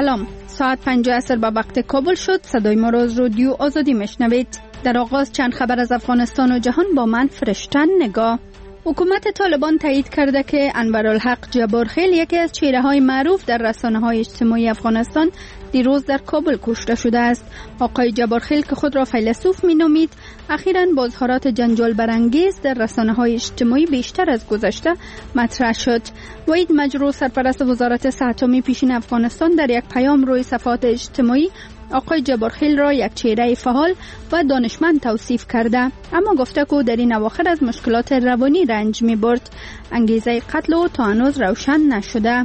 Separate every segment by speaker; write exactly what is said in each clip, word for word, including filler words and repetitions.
Speaker 1: سلام، ساعت پنج عصر به وقت کابل شد. صدای ما را از رادیو آزادی میشنوید. در آغاز چند خبر از افغانستان و جهان با من فرشتن نگاه. حکومت طالبان تایید کرده که انورالحق جبارخیل، یکی از چهره‌های معروف در رسانه‌های اجتماعی افغانستان، دیروز در کابل کشته شده است. آقای جبارخیل که خود را فیلسوف می‌نامید، اخیراً با اظهارات جنجال برانگیز در رسانه‌های اجتماعی بیشتر از گذشته مطرح شد. وحید مجروح، سرپرست وزارت صحت عامه پیشین افغانستان، در یک پیام روی صفحات اجتماعی آقای جبارخیل را یک چهره فعال و دانشمند توصیف کرده، اما گفته که در این اواخر از مشکلات روانی رنج می برد. انگیزه قتل او تا هنوز روشن نشده.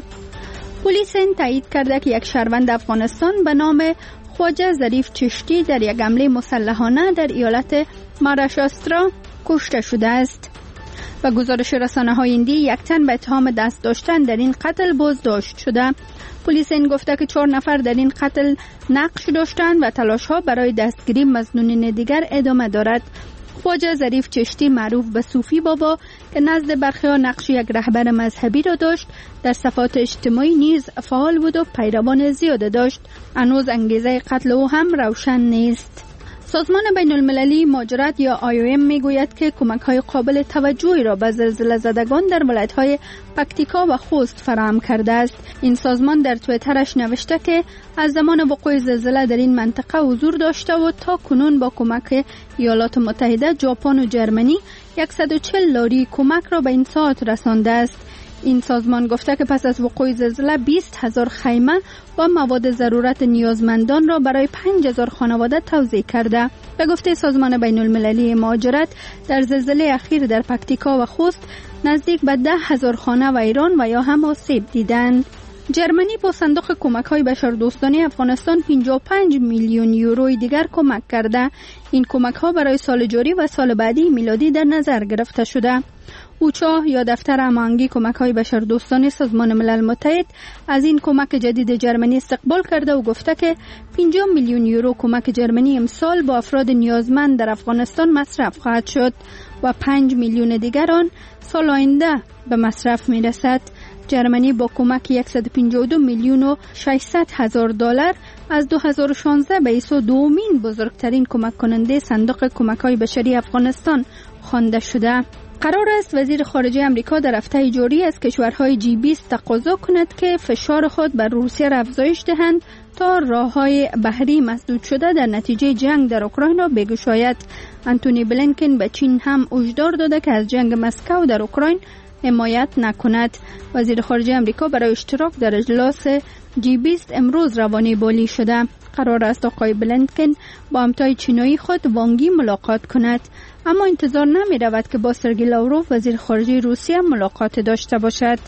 Speaker 1: پلیس این تایید کرده که یک شهروند افغانستان به نام خواجه ظریف چشتی در یک حمله مسلحانه در ایالت مهاراشترا کشته شده است. و گزارش رسانه‌های هندی، یک تن به اتهام دست داشتن در این قتل بازداشت شده. پلیس این گفته که چهار نفر در این قتل نقش داشتند و تلاش‌ها برای دستگیری مظنونین دیگر ادامه دارد. خواجه ظریف چشتی، معروف به صوفی بابا که نزد برخی‌ها نقش یک رهبر مذهبی را داشت، در صفحات اجتماعی نیز فعال بود و پیروان زیاد داشت. هنوز انگیزه قتل او هم روشن نیست. سازمان بین المللی مهاجرت یا آی او ام میگوید که کمک‌های قابل توجهی را به زلزله زدگان در ولایت‌های پکتیکا و خوست فراهم کرده است. این سازمان در توییترش نوشته که از زمان وقوع زلزله در این منطقه حضور داشته و تا کنون با کمک ایالات متحده، ژاپن و جرمنی صد و چهل لاری کمک را به این ساعت رسانده است. این سازمان گفته که پس از وقوع زلزله بیست هزار خیمه و مواد ضرورت نیازمندان را برای پنج هزار خانواده توزیع کرده. به گفته سازمان بین المللی مهاجرت، در زلزله اخیر در پکتیکا و خوست نزدیک به ده هزار خانه ویران و یا هم آسیب دیدند. جرمنی با صندوق کمک‌های بشردوستانه افغانستان پنجاه و پنج میلیون یوروی دیگر کمک کرده. این کمک‌ها برای سال جاری و سال بعدی میلادی در نظر گرفته شده. اوچا یا دفتر هماهنگی کمک‌های بشردوستانه سازمان ملل متحد از این کمک جدید جرمنی استقبال کرده و گفته که پنجاه میلیون یورو کمک جرمنی امسال با افراد نیازمند در افغانستان مصرف خواهد شد و پنج میلیون دیگر آن سال آینده به مصرف می‌رسد. جرمنی با کمک صد و پنجاه و دو میلیون و ششصد هزار دلار از دو هزار و شانزده به ایسا دومین بزرگترین کمک کننده صندوق کمک‌های بشری افغانستان خوانده شده. قرار است وزیر خارجه امریکا در هفته جاری از کشورهای جی بیست تقاضا کند که فشار خود بر روسیه را افزایش دهند تا راه‌های بحری مسدود شده در نتیجه جنگ در اوکراین را بگشاید. انتونی بلینکن به چین هم هشدار داده که از جنگ مسکو در اوکراین حمایت نکند. وزیر خارجه امریکا برای اشتراک در اجلاس جی بیست امروز روانه بالی شده. قرار است آقای بلینکن با همتای چینی خود وانگی ملاقات کند، اما انتظار نمی رود که با سرگی لاوروف وزیر خارجه روسیه ملاقات داشته باشد.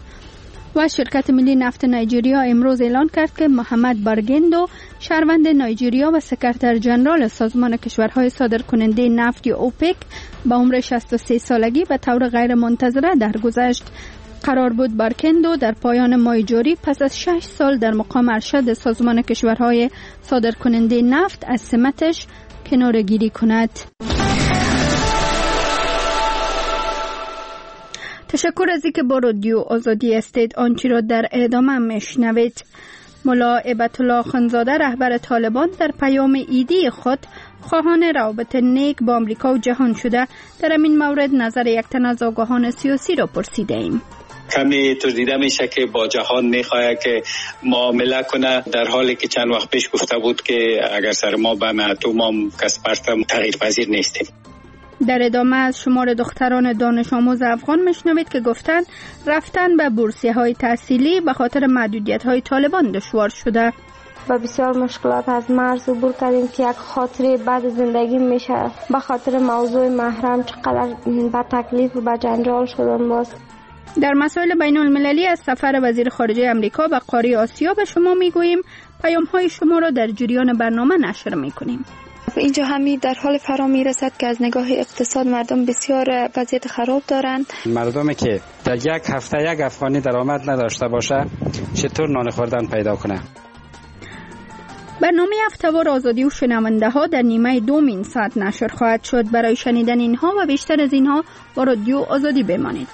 Speaker 1: و شرکت ملی نفت نایجریا امروز اعلان کرد که محمد بارگندو، شهروند نایجریا و سکرتر ژنرال سازمان کشورهای صادرکننده نفت یا اوپک، به عمر شصت و سه سالگی به طور غیر منتظره درگذشت. قرار بود بارگندو در پایان ماه جاری پس از شش سال در مقام ارشد سازمان کشورهای صادرکننده نفت از سمتش کناره‌گیری کند. تشکر از اینکه با رادیو آزادی هستید. آنچه را در ادامه میشنوید. ملا هیبت‌الله خانزاده، رهبر طالبان، در پیام ایدی خود خواهان روابط نیک با آمریکا و جهان شده. در این مورد نظر یک تن از آگاهان سیاسی را پرسیده ایم.
Speaker 2: کمی توضیح میشه که با جهان میخواد که معامله کنه، در حالی که چند وقت پیش گفته بود که اگر سر ما به اتم هم کس پرتم تغییر پذیر نیستیم.
Speaker 1: در ادامه از شمار دختران دانش آموز افغان میشنوید که گفتند رفتن به بورسیه های تحصیلی به خاطر محدودیت های طالبان دشوار شده.
Speaker 3: با بسیار مشکلات از مرز عبور کردیم که یک خاطره بعد زندگی میشه. به خاطر موضوع محرم چقدر با تکلیف و با جنجال شدن. باز
Speaker 1: در مسائل بین المللی از سفر وزیر خارجه امریکا به قاره آسیا به شما میگوییم. پیام های شما را در جریان برنامه نشر میکنیم.
Speaker 4: اینجا همی در حال فرا میرسد که از نگاه اقتصاد مردم بسیار وضعیت خراب دارند.
Speaker 5: مردمی که در یک هفته یک افغانی درآمد نداشته باشه چطور نان خوردن پیدا کنه؟
Speaker 1: برنامه هفته‌وار آزادی و شنونده ها در نیمه دومین ساعت نشر خواهد شد. برای شنیدن اینها و بیشتر از اینها با رادیو آزادی بمانید.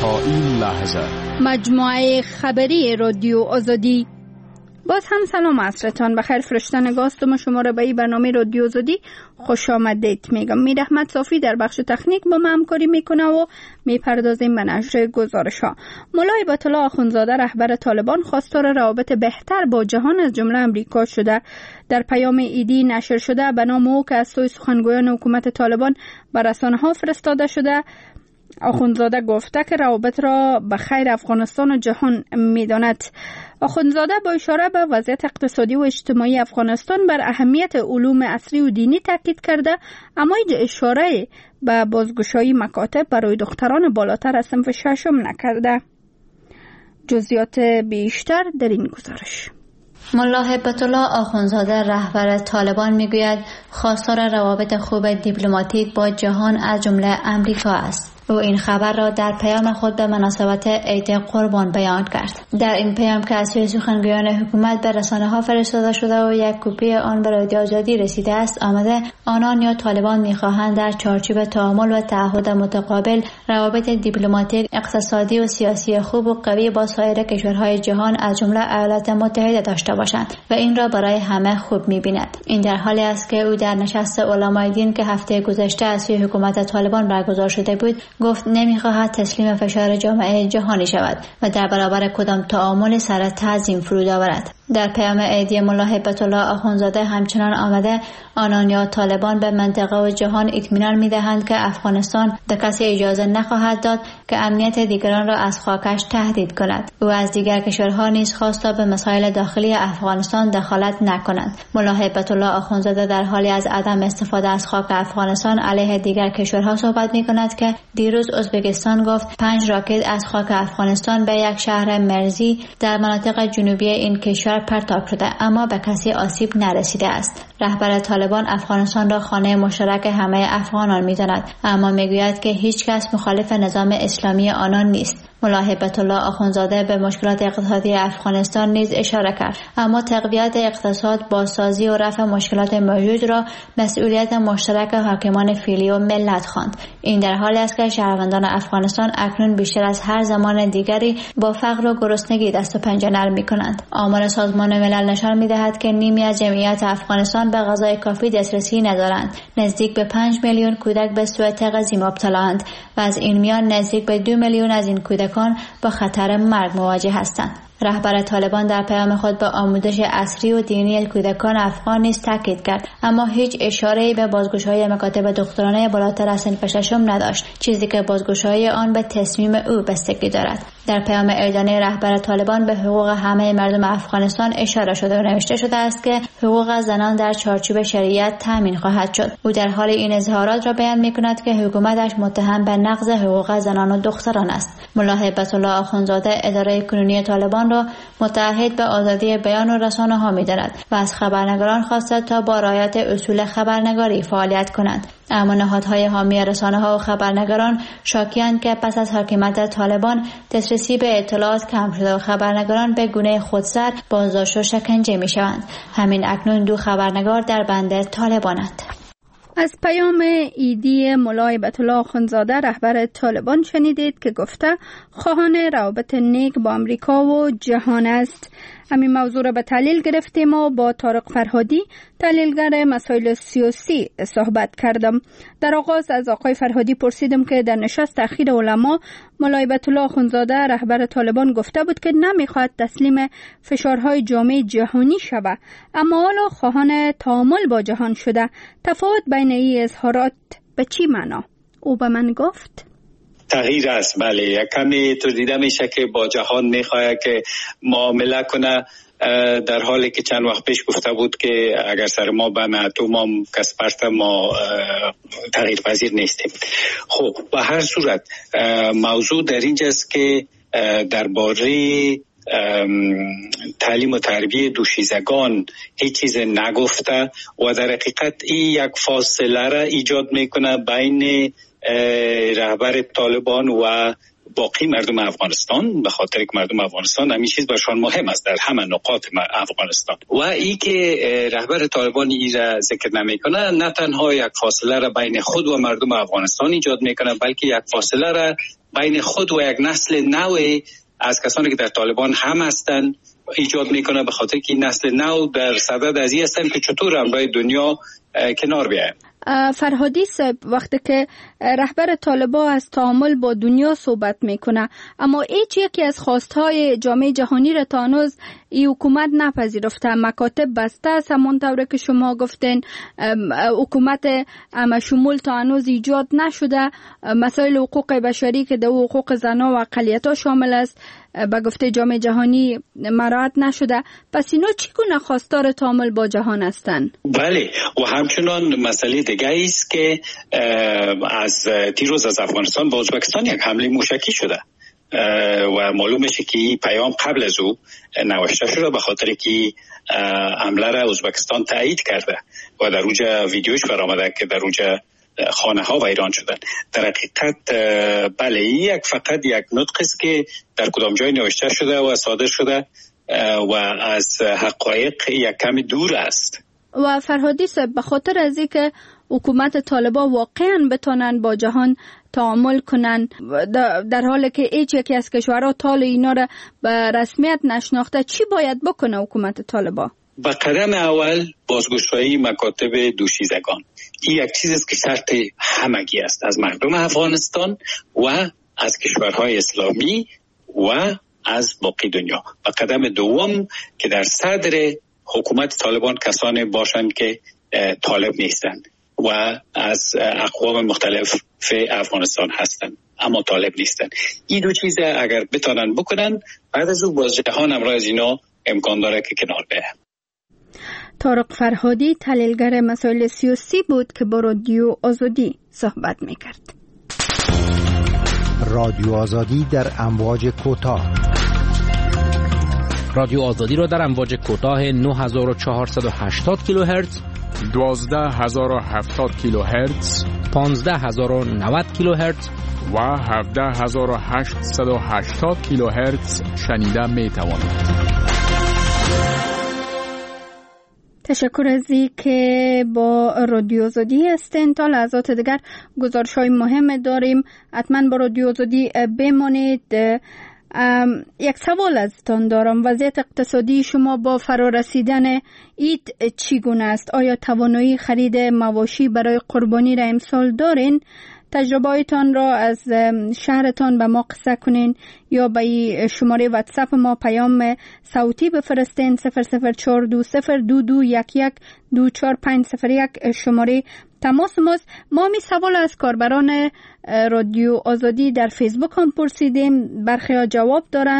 Speaker 6: تا این لحظه.
Speaker 1: مجموعه خبری رادیو آزادی. باز هم سلام عصرتان بخیر. فرشته نگاستم شما را به این برنامه رادیو آزادی خوش آمدید میگم. میر احمد صافی در بخش تکنیک با ما همکاری میکنه و میپردازیم به نشر گزارش ها. مولای آیت الله آخوندزاده رهبر طالبان خواستار روابط بهتر با جهان از جمله امریکا شده. در پیام ایدی نشر شده به نام او که از سوی سخنگویان حکومت طالبان به رسانه ها فرستاده شده، آخوندزاده گفته که روابط را به خیر افغانستان و جهان می‌داند. آخوندزاده با اشاره به وضعیت اقتصادی و اجتماعی افغانستان بر اهمیت علوم عصری و دینی تاکید کرده، اما هیچ اشاره به بازگشایی مکاتب برای دختران بالاتر از صنف ششم نکرده. جزئیات بیشتر در این گزارش.
Speaker 7: ملا هیبت الله آخوندزاده رهبر طالبان میگوید خواستار روابط خوب دیپلماتیک با جهان از جمله امریکا است. او این خبر را در پیام خود به مناسبت عید قربان بیان کرد. در این پیام که از سوی سخنگویان حکومت به رسانه ها فرستاده شده و یک کپی آن به رادیو آزادی رسیده است آمده آنان یا طالبان میخواهند در چارچوب تعامل و تعهد متقابل روابط دیپلماتیک، اقتصادی و سیاسی خوب و قوی با سایر کشورهای جهان از جمله ایالات متحده داشته باشند و این را برای همه خوب میبیند. این در حالی است که او در نشست علمای دین که هفته گذشته از سوی حکومت طالبان برگزار شده بود گفت نمیخواهد تسلیم فشار جامعه جهانی شود و در برابر کدام تعامل سر تعظیم فرود آورد. در پیام عیدی ملا هیبت الله آخوندزاده همچنان آمده آنان یا طالبان به منطقه و جهان اطمینان میدهند که افغانستان به کسی اجازه نخواهد داد که امنیت دیگران را از خاکش تهدید کند. او از دیگر کشورها نیز خواست تا به مسائل داخلی افغانستان دخالت نکنند. ملا هیبت الله آخوندزاده در حالی از عدم استفاده از خاک افغانستان علیه دیگر کشورها صحبت میکند که دیروز ازبکستان گفت پنج راکت از خاک افغانستان به یک شهر مرزی در مناطق جنوبی این کشور پرتاب شده اما به کسی آسیب نرسیده است. رهبر طالبان افغانستان را خانه مشترک همه افغانان می‌داند اما میگوید که هیچ کس مخالف نظام اسلامی آنان نیست. ملا هیبت الله آخوندزاده به مشکلات اقتصادی افغانستان نیز اشاره کرد اما تقویت اقتصاد، بازسازی و رفع مشکلات موجود را مسئولیت مشترک حاکمان فعلی و ملت خواند. این در حالی است که شهروندان افغانستان اکنون بیشتر از هر زمان دیگری با فقر و گرسنگی دست و پنجه نرم می‌کنند. آمار سازمان ملل نشان می‌دهد که نیمی از جمعیت افغانستان به غذای کافی دسترسی ندارند. نزدیک به پنج میلیون کودک به سوء تغذیه مبتلااند و از این میان نزدیک به دو میلیون از این کودکان با خطر مرگ مواجه هستند. رهبر طالبان در پیام خود به آموزش عصری و دینی کودکان افغان نیز تاکید کرد اما هیچ اشاره‌ای به بازگشایی مکاتب دخترانه بالاتر از صنف ششم نداشت، چیزی که بازگشایی آن به تصمیم او بستگی دارد. در پیام اعلانه رهبر طالبان به حقوق همه مردم افغانستان اشاره شده و نوشته شده است که حقوق زنان در چارچوب شریعت تامین خواهد شد. او در حال این اظهارات را بیان می‌کند که حکومتش متهم به نقض حقوق زنان و دختران است. ملا هیبت الله آخوندزاده اداره کنونی طالبان را متعهد به آزادی بیان و رسانه ها می‌داند و از خبرنگاران خواسته تا با رعایت اصول خبرنگاری فعالیت کنند. اما نهادهای حامی رسانه ها و خبرنگاران شاکی‌اند که پس از حاکمیت طالبان دسترسی به اطلاعات کم شده و خبرنگاران به گونه خودسر بازداشت و شکنجه می‌شوند. همین اکنون دو خبرنگار در بند طالبانند.
Speaker 1: از پیام ایدی ملا هیبت الله آخوندزاده رهبر طالبان شنیدید که گفته خواهان روابط نیک با امریکا و جهان است. همین موضوع را به تحلیل گرفتیم و با طارق فرهادی تحلیلگر مسائل سیاسی صحبت کردم. در آغاز از آقای فرهادی پرسیدم که در نشست اخیر علما ملا هیبت الله آخوندزاده رهبر طالبان گفته بود که نمیخواد تسلیم فشارهای جامعه جهانی شود اما حالا خواهان تعامل با جهان شده. تفاوت بین این اظهارات به چی معنا؟ او به من گفت
Speaker 2: تغییر است. بله، یک کمی تو دیده میشه که با جهان میخواد که معامله کنه، در حالی که چند وقت پیش گفته بود که اگر سر ما به ناتو ما کسپرت ما تغییر پذیر نیستیم. خب به هر صورت موضوع در اینجاست که درباره تعلیم و تربیت دوشیزگان هیچ چیز نگفته و در حقیقت این یک فاصله را ایجاد میکنه بین رهبر طالبان و باقی مردم افغانستان، به خاطر که مردم افغانستان همین چیز برشان مهم است در همه نقاط افغانستان. و ای که رهبر طالبان این را ذکر نمیکنه، نه تنها یک فاصله را بین خود و مردم افغانستان ایجاد میکنه، بلکه یک فاصله را بین خود و یک نسل نو از کسانی که در طالبان هم هستند ایجاد میکنه، به خاطر که این نسل نو در صدد از این هستند که چطور همراه دنیا کنار بیایم.
Speaker 1: فرهادی صاحب، وقتی که رهبر طالبان از تعامل با دنیا صحبت میکنه، اما هیچ یکی از خواستهای جامعه جهانی را تا هنوز این حکومت نپذیرفته. مکاتب بسته است، همونطور که شما گفتین، حکومت اما شمول تا هنوز ایجاد نشده. مسائل حقوق بشری که در حقوق زنان و اقلیت‌ها شامل است به گفته جامعه جهانی مراعات نشده. پس اینا چگونه خواستار تعامل با جهان هستند؟
Speaker 2: بله، و همچنان مسئله دیگه است که از دیروز از افغانستان به ازبکستان یک حمله موشکی شده و معلوم میشه که این پیام قبل از او نوشته شده، به خاطر که حمله را ازبکستان تایید کرده و در اونجا ویدیوش برآمده که در اونجا خانه ها ویران شدن. در حقیقت بله، یک فقط یک نطق است که در کدام جای نوشته شده و صادر شده و از حقایق یک کمی دور است.
Speaker 1: و فرهادی صاحب، به خاطر از اینکه حکومت طالبان واقعا بتونن با جهان تعامل کنن، در حالی که هیچ یکی از کشورها طال اینا را به رسمیت نشناخته، چی باید بکنه حکومت طالبان؟
Speaker 2: با قدم اول بازگشایی مکاتب دوشیزگان. این یک چیز است که شرط همگی است از مردم افغانستان و از کشورهای اسلامی و از باقی دنیا. و قدم دوم که در صدر حکومت طالبان کسانی باشند که طالب نیستند و از اقوام مختلف افغانستان هستند اما طالب نیستند. این دو چیز اگر بتانن بکنن، بعد از او باز جهان همراه از اینا امکان داره که کنار بیه.
Speaker 1: طارق فرهادی، تحلیلگر مسائل سیاسی بود که با رادیو آزادی صحبت میکرد.
Speaker 6: رادیو آزادی در امواج کوتاه.
Speaker 8: رادیو آزادی را در امواج کوتاه نه هزار و چهارصد و هشتاد کیلوهرتز،
Speaker 9: دوازده هزار و هفتاد کیلوهرتز،
Speaker 8: پانزده هزار و نود کیلوهرتز
Speaker 9: و هفده هزار و هشتصد و هشتاد کیلوهرتز شنیده می توانید.
Speaker 1: تشکر از این که با رادیو آزادی هستین. تا لحظات دیگر گزارش‌های مهم داریم، حتما با رادیو آزادی بمانید. یک سوال ازتان دارم، وضعیت اقتصادی شما با فرارسیدن عید چگونه است؟ آیا توانایی خرید مواشی برای قربانی را امسال دارین؟ تجربه‌تان را از شهرتان به ما قصه کنین یا به شماره واتساپ ما پیام صوتی بفرستین. صفر صفر چهار دو صفر دو دو یک یک دو چهار پنج صفر یک شماره تماس ماست. ما می سوال از کاربران رادیو آزادی در فیسبوک هم پرسیدیم، برخی ها جواب دارن.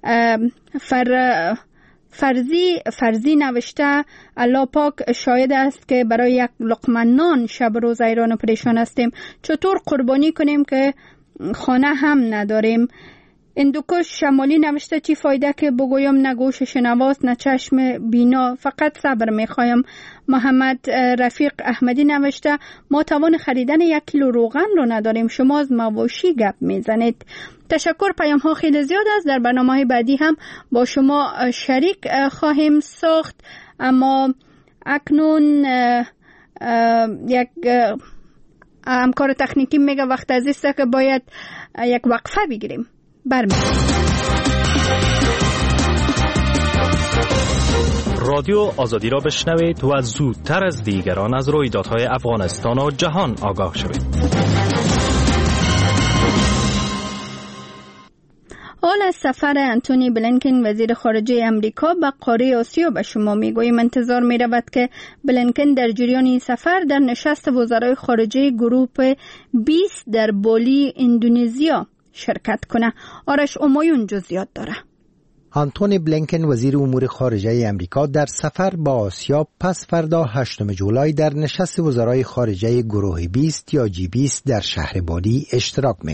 Speaker 1: فر فرزی فرزی نوشته الله پاک شاهد است که برای یک لقمه نان شب روز ایران و پریشان هستیم. چطور قربانی کنیم که خانه هم نداریم؟ اندوکش شمالی نوشته چی فایده که بگویم نه گوش شنواست نه چشم بینا، فقط صبر میخوایم. محمد رفیق احمدی نوشته ما توان خریدن یک کیلو روغن رو نداریم، شما از مواشی گپ میزنید. تشکر، پیام ها خیلی زیاد است، در برنامه بعدی هم با شما شریک خواهیم ساخت. اما اکنون یک همکار تکنیکی میگه وقت از است که باید یک وقفه بگیریم. برمی‌گردیم.
Speaker 10: رادیو آزادی را بشنوید و زودتر از دیگران از رویدادهای افغانستان و جهان آگاه شوید.
Speaker 1: حال از سفر انتونی بلینکن وزیر خارجه امریکا به قاره آسیا به شما میگوییم. انتظار می رود که بلینکن در جریان این سفر در نشست وزرای خارجه گروه بیست در بالی اندونزیا شرکت کنه. آرش امایون جزئیات داره.
Speaker 6: آنتونی بلینکن وزیر امور خارجه امریکا در سفر با آسیا پس فردا هشتم جولای در نشست وزرای خارجه گروه بیست یا جی بیست در شهر بالی اشتراک می کند.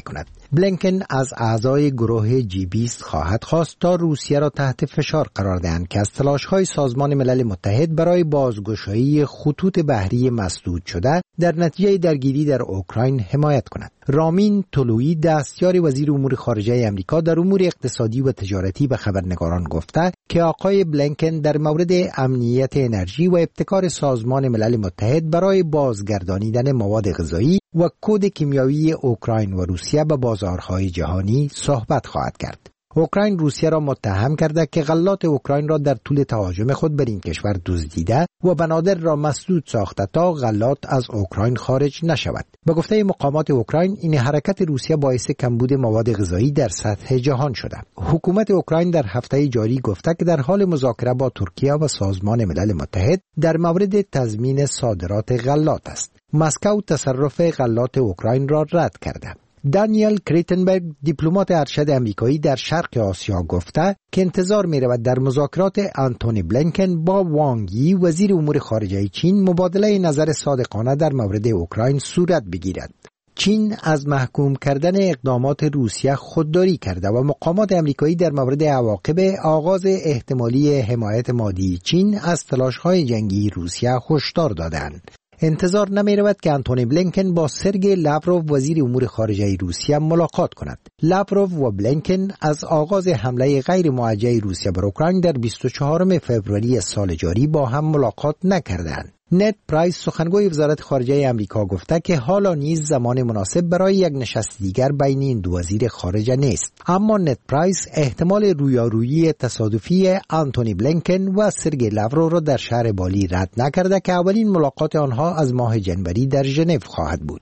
Speaker 6: بلینکن از اعضای گروه جی بیست خواهد خواست تا روسیه را تحت فشار قرار دهند که از تلاش‌های سازمان ملل متحد برای بازگشایی خطوط بحری مسدود شده در نتیجه درگیری در اوکراین حمایت کند. رامین طلویی دستیار وزیر امور خارجه آمریکا در امور اقتصادی و تجارتی به خبرنگاران گفته که آقای بلینکن در مورد امنیت انرژی و ابتکار سازمان ملل متحد برای بازگردانیدن مواد غذایی و کد کیمیایی اوکراین و روسیه به بازارهای جهانی صحبت خواهد کرد. اوکراین روسیه را متهم کرده که غلات اوکراین را در طول تهاجم خود بر این کشور دزدیده و بنادر را مسدود ساخته تا غلات از اوکراین خارج نشود. به گفته مقامات اوکراین، این حرکت روسیه باعث کمبود مواد غذایی در سطح جهان شده. حکومت اوکراین در هفته جاری گفته که در حال مذاکره با ترکیه و سازمان ملل متحد در مورد تضمین صادرات غلات است. مسکو تصرف غلات اوکراین را رد کرده. دانیل کریتنبرگ، دیپلمات ارشد آمریکایی در شرق آسیا، گفته که انتظار می‌رود در مذاکرات آنتونی بلینکن با وانگ یی وزیر امور خارجه چین مبادله نظر صادقانه در مورد اوکراین صورت بگیرد. چین از محکوم کردن اقدامات روسیه خودداری کرده و مقامات آمریکایی در مورد عواقب آغاز احتمالی حمایت مادی چین از تلاش‌های جنگی روسیه هشدار دادند. انتظار نمی رود که آنتونی بلینکن با سرگئی لاوروف وزیر امور خارجه روسیه ملاقات کند. لاوروف و بلینکن از آغاز حمله غیر موجه روسیه بر اوکراین در بیست و چهارم فوریه سال جاری با هم ملاقات نکردند. نت پرایس، سخنگوی وزارت خارجه آمریکا، گفته که حالا نیز زمان مناسب برای یک نشست دیگر بین این دو وزیر خارجه نیست. اما نت پرایس احتمال رویارویی تصادفی آنتونی بلینکن و سرگئی لاوروف را در شهر بالی رد نکرده که اولین ملاقات آنها از ماه جنوری در ژنو خواهد بود.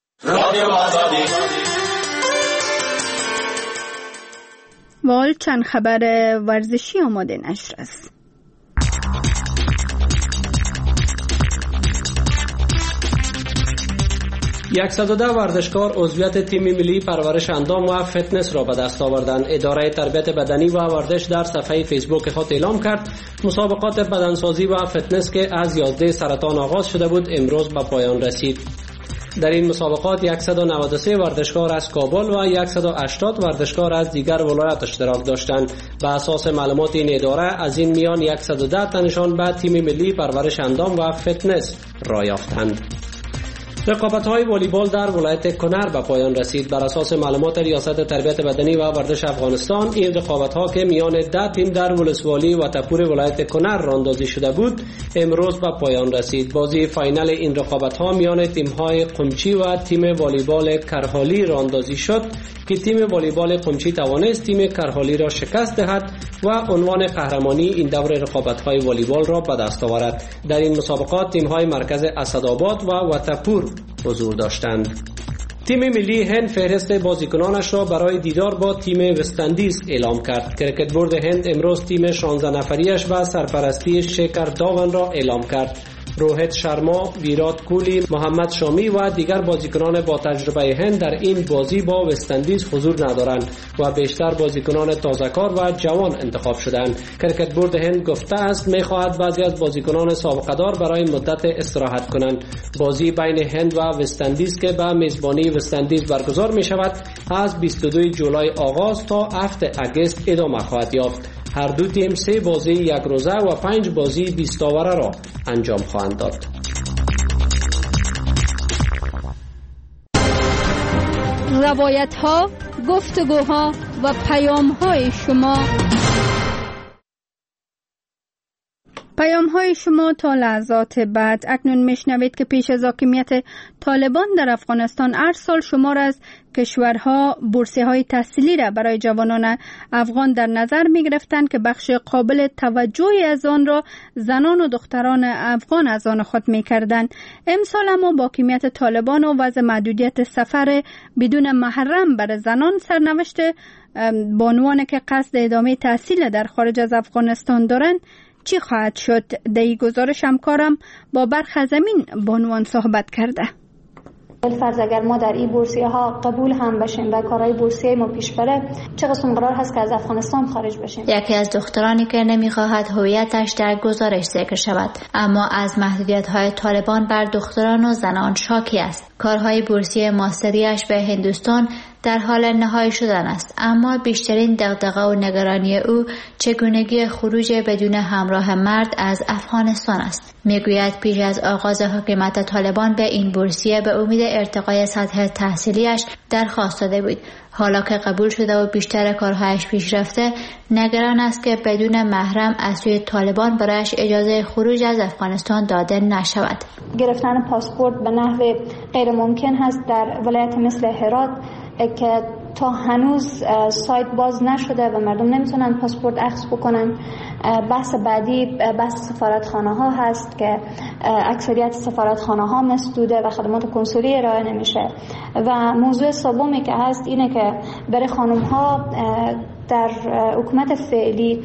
Speaker 1: وال چند خبر ورزشی آماده نشر است.
Speaker 11: صد و ده ورزشکار عضویت تیم ملی پرورش اندام و فتنس را به دست آوردند. اداره تربیت بدنی و ورزش در صفحه فیسبوک خود اعلام کرد مسابقات بدنسازی و فتنس که از یازده سرطان آغاز شده بود امروز به پایان رسید. در این مسابقات صد و نود و سه ورزشکار از کابل و صد و هشتاد ورزشکار از دیگر ولایات اشتراک داشتند. به اساس معلومات این اداره از این میان صد و ده تنشان به تیم ملی پرورش اندام و فتنس را یافتند. رقابت‌های والیبال در ولایت کنر به پایان رسید. بر اساس معلومات ریاست تربیت بدنی و ورزش افغانستان، این رقابت‌ها که میان ده تیم در ولسوالی و تپور ولایت کنر راندازی شده بود، امروز به پایان رسید. بازی فاینال این رقابت‌ها میان تیم‌های قمچی و تیم والیبال کرهالی راندازی شد که تیم والیبال قمچی توانست تیم کرهالی را شکست دهد و عنوان قهرمانی این دور رقابت‌های والیبال را به دست آورد. در این مسابقات تیم‌های مرکز اسدآباد و وتپور حضور داشتند. تیم ملی هند فهرست بازیکنانش را برای دیدار با تیم وستندیز اعلام کرد. کرکت بورد هند امروز تیم شانزده نفریش و سرپرستی شیکر داون را اعلام کرد. روهیت شرما، ویرات کوهلی، محمد شامی و دیگر بازیکنان با تجربه هند در این بازی با وستندیز حضور ندارند و بیشتر بازیکنان تازه‌کار و جوان انتخاب شدند. کرکت بورد هند گفته است می‌خواهد بعضی از بازیکنان سابقه‌دار برای مدت استراحت کنند. بازی بین هند و وستندیز که به میزبانی وستندیز برگزار می‌شود از بیست و دو جولای آغاز تا هفت اگست ادامه خواهد یافت. هر دو تیم سه بازی یک روزه و پنج بازی بیست اووره را انجام خواهند داد.
Speaker 1: روایت ها، گفتگوها و پیام های شما پیام های شما تا لحظات بعد. اکنون میشنوید که پیش از حاکمیت طالبان در افغانستان هر سال شمار از کشورها بورسیه های تحصیلی را برای جوانان افغان در نظر می گرفتند که بخش قابل توجهی از آن را زنان و دختران افغان از آن خود می کردند. امسال اما با حاکمیت طالبان و وضع محدودیت سفر بدون محرم بر زنان، سرنوشت بانوان که قصد ادامه تحصیل در خارج از افغانستان دارند چی خواهد شد؟ در این گزارش همکارم با برخی از زمین بانوان صحبت کرده.
Speaker 12: بالفرض اگر ما در این بورسیه ها قبول هم بشیم و کارهای بورسیه ما پیش بره، چه قسم قرار هست که از افغانستان خارج بشیم؟
Speaker 7: یکی از دخترانی که نمیخواهد هویتش در گزارش ذکر شود، اما از محدودیت های طالبان بر دختران و زنان شاکی است. کارهای بورسیه ماستریش به هندوستان در حال نهایی شدن است، اما بیشترین دغدغه و نگرانی او چگونگی خروج بدون همراه مرد از افغانستان است. میگوید پیش از آغاز حکومت طالبان به این بورسیه به امید ارتقای سطح تحصیلیش درخواست داده بود. حالا که قبول شده و بیشتر کارهایش پیش رفته، نگران است که بدون محرم از سوی طالبان برایش اجازه خروج از افغانستان داده نشود.
Speaker 12: گرفتن پاسپورت به نحو غیر ممکن هست در ولایت مثل هرات که تا هنوز سایت باز نشده و مردم نمیتونن پاسپورت اخذ بکنن. بحث بعدی بحث سفارتخانه ها هست که اکثریت سفارتخانه ها مسدوده و خدمات کنسولی ارائه نمیشه. و موضوع سومی که هست اینه که برای خانم ها در حکومت فعلی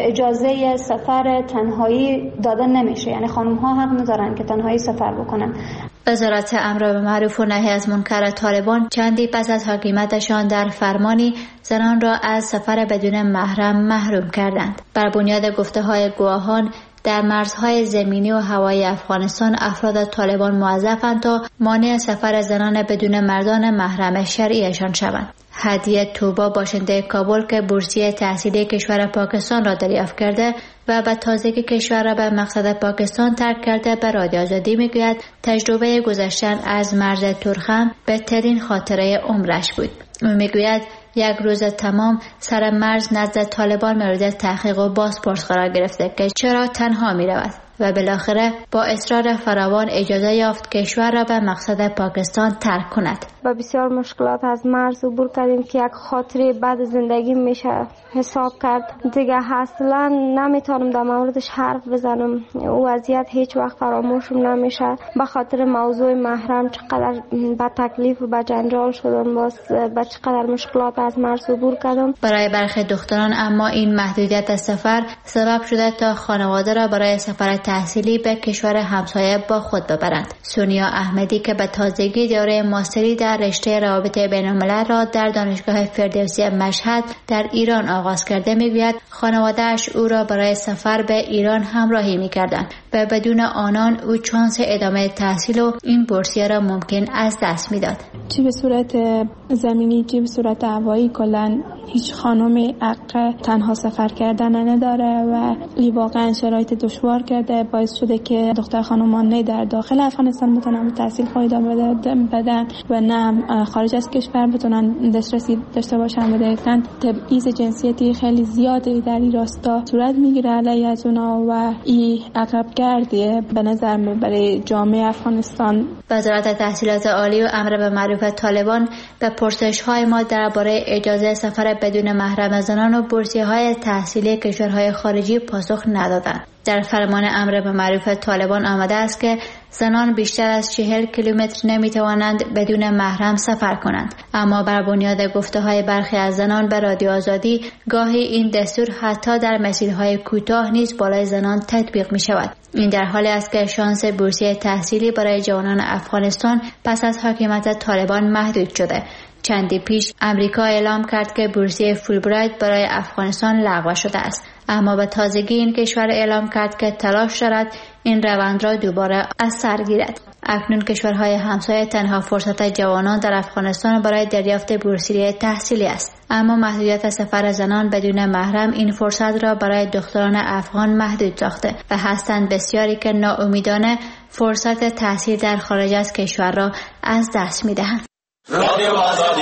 Speaker 12: اجازه سفر تنهایی داده نمیشه، یعنی خانم ها حق ندارن که تنهایی سفر بکنن.
Speaker 7: وزارت امر به معروف و نهی از منکر طالبان چندی پس از حاکمیتشان در فرمانی زنان را از سفر بدون محرم محروم کردند. بر بنیاد گفته‌های گواهان در مرزهای زمینی و هوایی افغانستان افراد طالبان موظفند تا مانع سفر زنان بدون مردان محرم شرعیشان شوند. هدیه توبا باشنده کابل که بورسیه تحصیلی کشور پاکستان را دریافت کرده و به تازگی کشور را به مقصد پاکستان ترک کرده به رادیو آزادی میگوید تجربه گذشتن از مرز تورخم بهترین خاطره عمرش بود. او میگوید یک روز تمام سر مرز نزد طالبان مورد تحقیق و بازپرس قرار گرفته که چرا تنها می رود و بالاخره با اصرار فراوان اجازه یافت کشور را به مقصد پاکستان ترک کند.
Speaker 3: و بسیار مشکلات از مرز عبور کردیم که یک خاطره بعد زندگی میشه حساب کرد. دیگه اصلا نمیتونم در موردش حرف بزنم. او وضعیت هیچ وقت فراموشم نمیشه. به خاطر موضوع محرم چقدر با تکلیف و با جنجال شدم، باز با چقدر مشکلات از مرز عبور کردم.
Speaker 7: برای برخی دختران اما این محدودیت از سفر سبب شده تا خانواده را برای سفر تحصیلی به کشور همسایه با خود ببرند. سونیا احمدی که به تازگی دوره ماستری در رشته روابط بین‌الملل را در دانشگاه فردوسی مشهد در ایران آغاز کرده میگوید خانواده‌اش او را برای سفر به ایران همراهی می‌کردند و بدون آنان او شانس ادامه تحصیل و این بورسیه را ممکن از دست می‌داد.
Speaker 13: چه به صورت زمینی چه به صورت هوایی کلاً هیچ خانمی حق تنها سفر کردن نداره و این واقعا شرایط دشوار کرده، باعث شده که دختر خانمان نه در داخل افغانستان بتونن تحصیل ادامه بدن و نه خارج از کشور بتونن دسترسی داشته باشن و دقیقاً تبعیض جنسیتی خیلی زیادی در این راستا صورت میگیره علیه از اونا و این عقب‌گردی به نظر برای جامعه افغانستان.
Speaker 7: وزارت تحصیلات عالی و امر به معروف طالبان به پرسش‌های ما درباره اجازه سفر بدون محرم زنان و بورسیه‌های تحصیلی کشورهای خارجی پاسخ ندادند. در فرمان امر به معروف طالبان آمده است که زنان بیشتر از چهل کیلومتر نمیتوانند بدون محرم سفر کنند، اما بر بنیاد گفته‌های برخی از زنان به رادیو آزادی گاهی این دستور حتی در مسیرهای کوتاه نیز بالای زنان تطبیق می شود. این در حالی است که شانس بورسیه تحصیلی برای جوانان افغانستان پس از حکومت طالبان محدود شده. چندی پیش امریکا اعلام کرد که بورسیه فولبرایت برای افغانستان لغو شده است، اما به تازگی این کشور اعلام کرد که تلاش دارد این روند را دوباره از سر گیرد. اکنون کشورهای همسایه تنها فرصت جوانان در افغانستان برای دریافت بورسیه تحصیلی است، اما محدودیت سفر زنان بدون محرم این فرصت را برای دختران افغان محدود ساخته و هستند بسیاری که ناامیدانه فرصت تحصیل در خارج از کشور را از دست می‌دهند.
Speaker 1: رادیو آزادی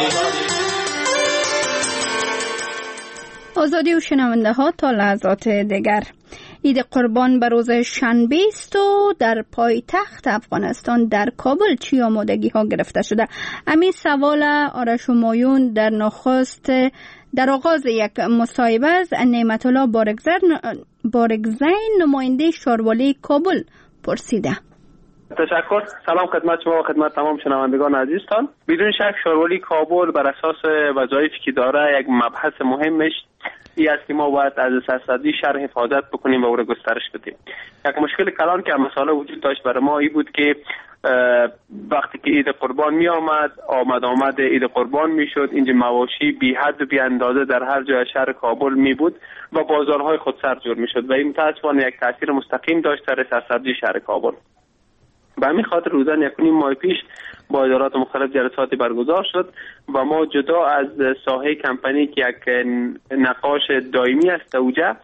Speaker 1: آزادی و شنونده ها تا لحظات دیگر. عید قربان به روز شنبه است و در پایتخت افغانستان در کابل چی آمادگی ها گرفته شده؟ همین سوال آرش همایون در نخست در آغاز یک مصاحبه از نعمت الله بارگزین نماینده شاروالی کابل پرسیده.
Speaker 14: تشکر. سلام خدمت شما و خدمت تمام شنوندگان عزیزتان. بدون شک شاروالی کابل بر اساس وظایفی که داره یک مبحث مهمش این است که ما باید از سرسبزی شهر حفاظت بکنیم و او را گسترش بدیم. یک مشکل کلان که مسئله وجود داشت برای ما این بود که وقتی که عید قربان می آمد آمد آمد عید قربان می شد، اینجا مواشی بی حد و بی اندازه در هر جای شهر کابل می بود و بازارهای خودسر جور می شد و این متاسفانه یک تاثیر مستقیم داشت در سرسبزی شهر کابل. به همین خاطر روزان یک و نیم ماه پیش با ادارات مختلف جلساتی برگزار شد و ما جدا از ساحه کمپانی که یک نقاش دائمی است اوجه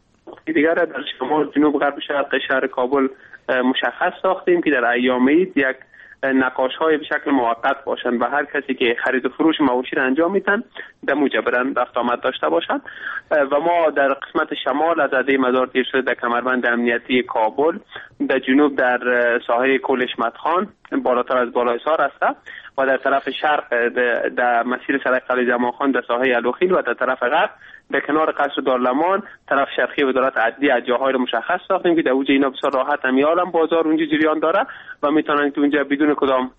Speaker 14: دیگر در شمال جنوب غرب شرق شهر کابل مشخص ساختیم که در ایام عید یک نقاش های به شکل موقت باشند و هر کسی که خرید و فروش مواشی را انجام میدن در موجه برن رفت آمد داشته باشند. و ما در قسمت شمال از عده مزار تیر شده در کمربند امنیتی کابل، در جنوب در ساحه کل حشمت خان بالاتر از بالایسار است و در طرف شرق در مسیر سرک قلعه جمال خان در ساحه الوخیل و در طرف غرب در کنار قصر دارالمان طرف شرقی وزارت عدلیه از جاهای رو مشخص ساختیم که در اوج اینا بسیار راحت همیالم بازار اونجا جریان داره و میتونن که اونجا بدون کدام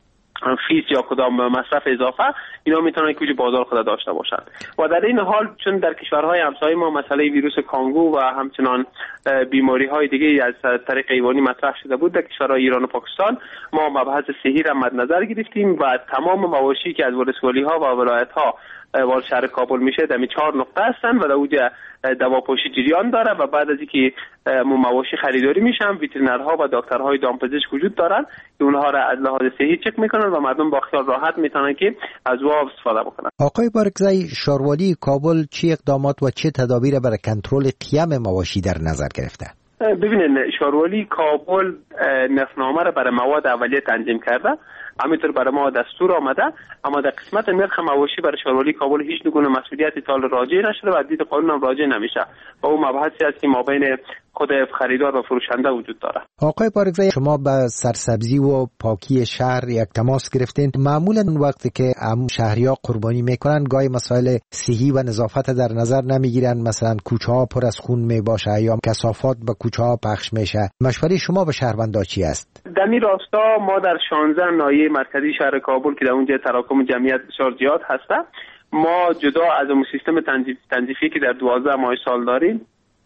Speaker 14: فیس یا کدام مصرف اضافه اینا میتونن که بازار خود داشته باشن. و در این حال چون در کشورهای همسایه ما مسئله ویروس کانگو و همچنان بیماری های دیگه از طریق حیوانی مطرح شده بود در کشورهای ایران و پاکستان، ما مبحث صحی را مد نظر گرفتیم و تمام مواشی که از ولسوالی ها و ولایت ها وارد شهر کابل میشه در می چهار نقطه هستن و در اوج دواپوشی جریان داره و بعد از اینکه مواشی خریداری میشن وترینرها و دکترهای دامپزشک وجود دارن که اونها را از لحاظ صحی چک میکنن و مردم با خیال راحت میتونن که از او استفاده بکنن.
Speaker 6: آقای بارکزئی، شاروالی کابل چه اقدامات و چه تدابیر برای کنترل قیام مواشی در نظر گرفته؟
Speaker 14: ببینید، شاروالی کابل نرخنامه را برای مواد اولیه تنظیم کرده، همینطور برای ما دستور آمده، اما در قسمت نرخ مواشی برای شاروالی کابل هیچ نگونه مسئولیتی تال راجع نشده و دید قانون هم راجع نمیشه و اون مبحثی است که ما بین خود خریدار و فروشنده وجود داره.
Speaker 6: آقای بارکزئی، شما به سرسبزی و پاکی شهر یک تماس گرفتین. معمولا وقتی که شهری‌ها قربانی میکنن گاهی مسائل صحی و نظافت در نظر نمیگیرن، مثلا کوچه ها پر از خون می باشه یا کثافات به کوچه ها پخش میشه. مشوره شما به شهروندان چی است؟
Speaker 14: در این راستا ما در شانزده ناحیه مرکزی شهر کابل که در اونجا تراکم جمعیت بسیار زیاد هسته، ما جدا از اون سیستم تنظیفی که در دوازده ماه سال داریم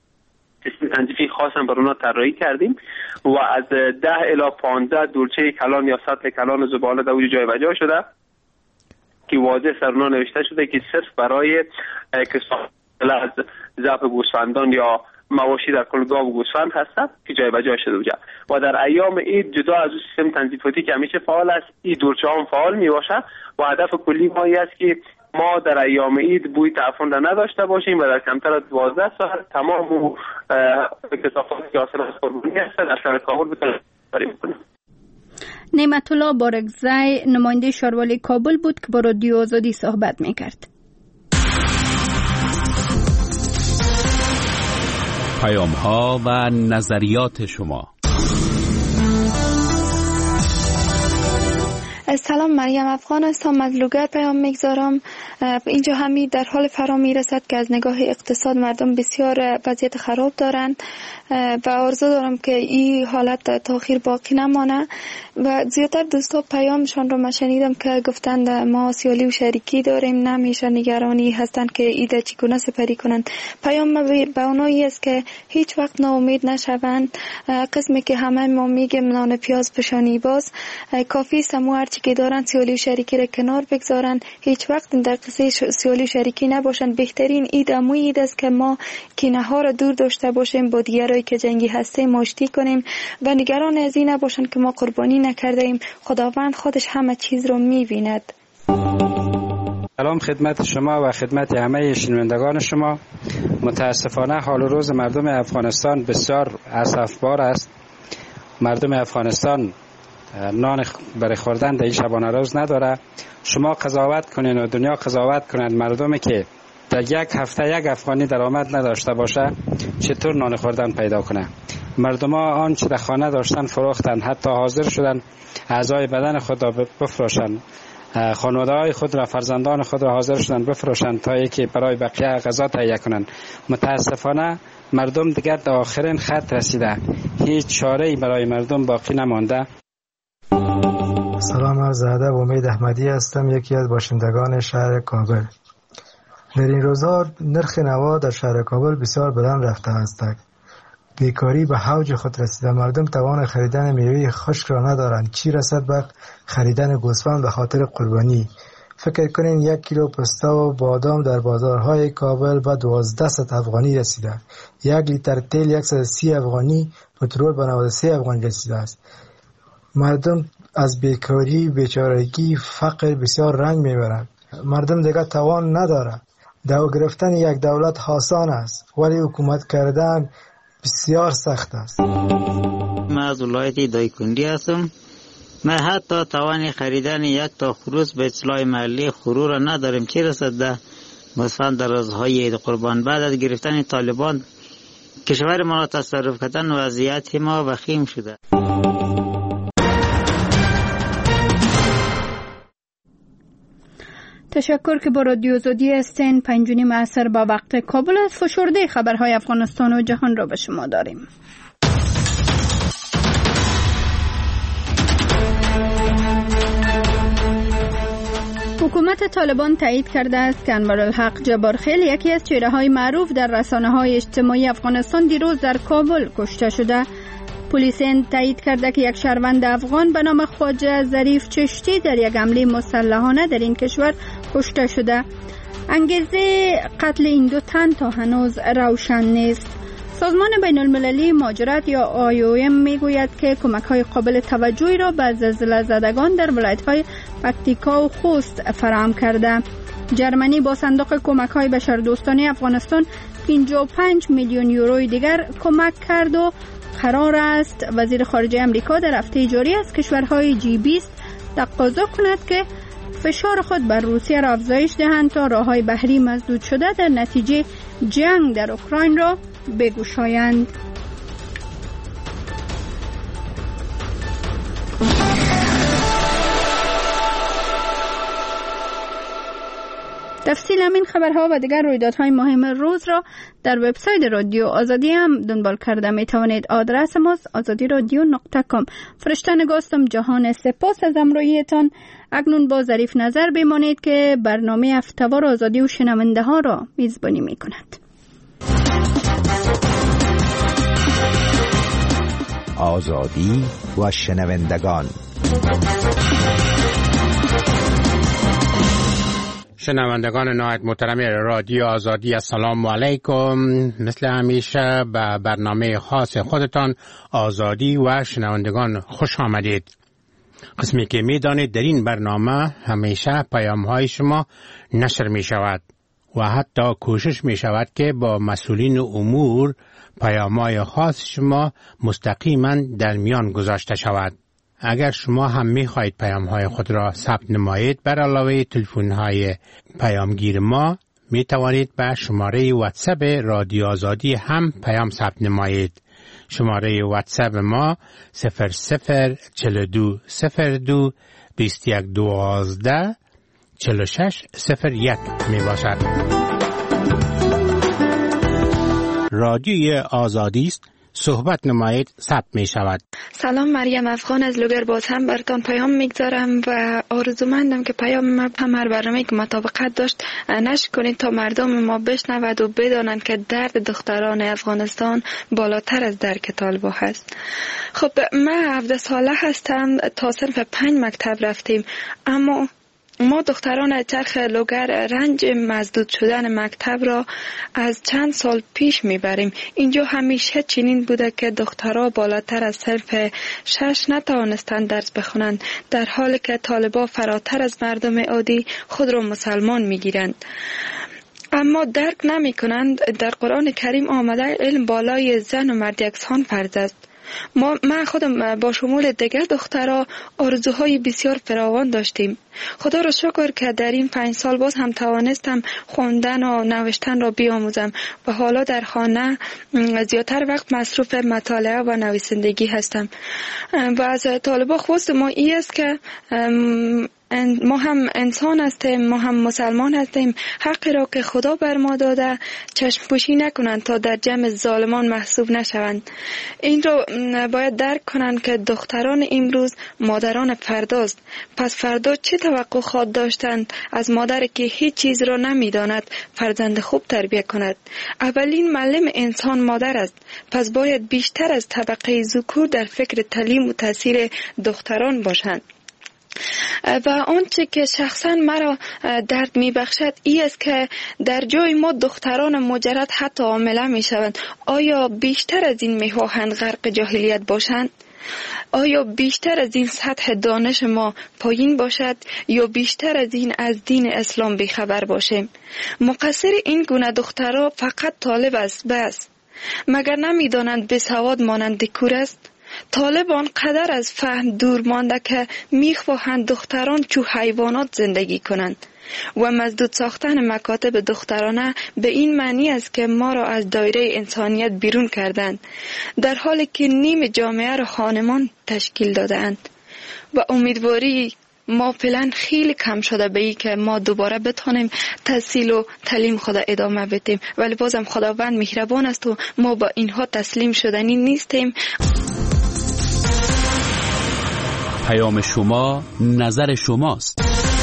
Speaker 14: سیستم تنظیفی خاص هم بر اونا طراحی کردیم و از ده الی پانزده دورچه کلان یا سطل کلان زباله در اونجا جای وجه شده که واضح سر اونا نوشته شده که صرف برای کسان از ذبح گوسفندان یا مواشی در کل گاو و گوسفند هستند که جای به جای شده بوده و در ایام عید جدا از اون سیستم تنظیفاتی که همیشه فعال است، این دورچه هم فعال می باشه و هدف کلی ما است که ما در ایام عید بوی تعفن را نداشته باشیم و در کمتر از دوازده ساعت تمام کثافاتی که حاصل از قربانی هست در شهر کابل بتونیم.
Speaker 1: نعمت الله بارکزئی نماینده شاروالی کابل بود که با رادیو آزادی صحبت میکرد.
Speaker 8: پیام ها و نظریات شما.
Speaker 4: سلام، مریم افغان هستم، از لوگر پیام میگذارم. اینجا همی در حال فرا میرسد که از نگاه اقتصاد مردم بسیار وضعیت خراب دارند و آرزو دارم که این حالت تاخیر باقی نمانه و زیادتر دوستا پیامشان رو من شنیدم که گفتند ما سیالی و شریکی داریم، نمیشه نگرانی هستند که ایده چگونه سپری کنند. پیام به اونایی است که هیچ وقت ناامید نشوند. قسمی که همه ما میگیم نان پیاز پشانی باز، کافی سمو هرچی که دارن سیالی و شریکی را کنار بگذارن، هیچ وقت در قصه سیالی و شریکی نباشن. بهترین ایده مو ایده است که ما کینه ها را دور داشته باشیم، با دیگرایی که جنگی هستیم آشتی کنیم و نگران از این نباشن که ما قربانی نکرده ایم. خداوند خودش همه چیز رو میبیند.
Speaker 5: سلام خدمت شما و خدمت همه شنوندگان شما. متاسفانه حال و روز مردم افغانستان بسیار اسفبار است. مردم افغانستان نان برای خوردن در این شبانه روز نداره. شما قضاوت کنین و دنیا قضاوت کنند مردمی که در یک هفته یک افغانی درآمد نداشته باشه چطور نان خوردن پیدا کنه. مردم ها آنچه در خانه داشتن فروختن، حتی حاضر شدن اعضای بدن خود را بفروشن، خانواده های خود را، فرزندان خود را حاضر شدن بفروشن تا یکی برای بقیه غذا تهیه کنن. متاسفانه مردم دیگر در آخرین خط رسیده، هیچ چاره‌ای برای مردم باقی نمانده.
Speaker 15: سلام، از ادب امید احمدی هستم، یکی از باشندگان شهر کابل. در این روزها نرخ نوا در شهر کابل بسیار بلند رفته است. بیکاری به اوج خود رسیده. مردم توان خریدن میوه خشک را ندارند، چی رسد به خریدن گوسفند به خاطر قربانی. فکر کنین یک کیلو پسته و بادام در بازارهای کابل به دوازده صد افغانی رسیده. یک لیتر تیل صد و سی افغانی، پترول به نود و سه افغانی رسیده است. مردم از بیکاری، بیچارگی، فقر بسیار رنج میبرند. مردم دیگه توان نداره. دو گرفتن یک دولت آسان است ولی حکومت کردن بسیار سخت است.
Speaker 16: من از ولایت دایکنډي هستم. من حتی توان خریدن یک تا خروس به اصلاح محلی خرو را نداریم، چه رسد ده مثلا در روزهای عید قربان. بعد از گرفتن طالبان کشور ما را تصرف کردن وضعیت ما وخیم شده.
Speaker 1: تشکر که با رادیو آزادی هستین. پنج و نیم عصر با وقت کابل از فشرده خبرهای افغانستان و جهان را به شما داریم. حکومت طالبان تایید کرده است که انورالحق جبارخیل، یکی از چهره‌های معروف در رسانه‌های اجتماعی افغانستان، دیروز در کابل کشته شده. پلیس هند تایید کرده که یک شهروند افغان به نام خواجه ظریف چشتی در یک حمله مسلحانه در این کشور کشته شده. انگیزه قتل این دو تن تا هنوز روشن نیست. سازمان بین المللی مهاجرت یا آی او ام میگوید که کمک‌های قابل توجهی را به زلزله زدگان در ولایت‌های پکتیکا و خوست فراهم کرده. جرمنی با صندوق کمک‌های بشردوستانه افغانستان پنجاه و پنج میلیون یورو دیگر کمک کرد و قرار است وزیر خارجه امریکا در هفته جاری از کشورهای جی بیست تقاضا کند که فشار خود بر روسیه را افزایش دهند تا راههای بحری مسدود شده در نتیجه جنگ در اوکراین را بگشایند. تفصیل همین خبرها و دیگر رویدادهای مهم روز را در وبسایت رادیو آزادی هم دنبال کرده می توانید. آدرس ماست آزادی رادیو نقطه کام. فرشته نگاستم جهان. سپاس از همراهیتان. اکنون با ظریف نظر بمانید که برنامه هفته‌وار آزادی و شنونده ها را میزبانی می کند.
Speaker 6: آزادی و شنوندگان.
Speaker 17: شنوندگان نهایت محترم رادیو آزادی، السلام علیکم. مثل همیشه به برنامه خاص خودتان آزادی و شنوندگان خوش آمدید. قسمی که می دانید در این برنامه همیشه پیام های شما نشر می شود و حتی کوشش می شود که با مسئولین امور پیام های خاص شما مستقیما در میان گذاشته شود. اگر شما هم می خواهید پیام های خود را ثبت نمایید، بر علاوه تلفن های پیامگیر ما می توانید به شماره واتساپ رادیو آزادی هم پیام ثبت نمایید. شماره واتساپ ما صفر صفر چهل و دو صفر دو بیست و یک دوازده چهل و شش صفر یک می باشد. رادیوی آزادی است، صحبت نمایید، ثبت می شود.
Speaker 4: سلام، مریم افغان از لوگر. باز هم براتون پیام میگذارم و آرزومندم که پیام ما هم هر برنامه‌ای که مطابقت داشت نشر کنید تا مردم ما بشنود و بدانند که درد دختران افغانستان بالاتر از درک طالبان هست. خب من هفده ساله هستم، تا صنف پنج مکتب رفتیم، اما ما دختران چرخ لوگر رنج مسدود شدن مکتب را از چند سال پیش میبریم. اینجا همیشه چنین بوده که دخترها بالاتر از صنف شش نتوانستند درس بخونند، در حالی که طالبان فراتر از مردم عادی خود را مسلمان میگیرند. اما درک نمی کنند در قرآن کریم آمده علم بالای زن و مرد یکسان فرض است. ما من خودم با شمول دیگر دخترها آرزوهای بسیار فراوان داشتیم. خدا را شکر که در این پنج سال باز هم توانستم خواندن و نوشتن را بیاموزم و حالا در خانه زیادتر وقت مصروف مطالعه و نویسندگی هستم. و از طالبان خواست ما این است که ما هم انسان هستیم، ما هم مسلمان هستیم، حقی را که خدا بر ما داده چشم پوشی نکنند تا در جمع ظالمان محسوب نشوند. این را باید درک کنند که دختران امروز مادران فرداست. پس فردا چه توقع خواهد داشتند از مادر که هیچ چیز را نمیداند فرزند خوب تربیت کند؟ اولین معلم انسان مادر است. پس باید بیشتر از طبقه ذکور در فکر تعلیم و تاثیر دختران باشند. و آنچه که شخصا مرا درد می بخشد ای است که در جای ما دختران مجرد حتی حامله می شوند. آیا بیشتر از این می خواهند غرق جاهلیت باشند؟ آیا بیشتر از این سطح دانش ما پایین باشد یا بیشتر از این از دین اسلام بیخبر باشیم؟ مقصر این گونه دخترها فقط طالب است بس. مگر نمیدانند بسواد مانند کور است؟ طالبان قدر از فهم دور مانده که میخواهند دختران چو حیوانات زندگی کنند و مزدود ساختن مکاتب دخترانه به این معنی است که ما را از دایره انسانیت بیرون کردند، در حالی که نیم جامعه را خانمان تشکیل دادند. و امیدواری ما فعلا خیلی کم شده به این که ما دوباره بتونیم تحصیل و تعلیم خود ادامه بدیم، ولی بازم خداوند مهربان است و ما با اینها تسلیم شدنی نیستیم.
Speaker 8: پیام شما نظر شماست.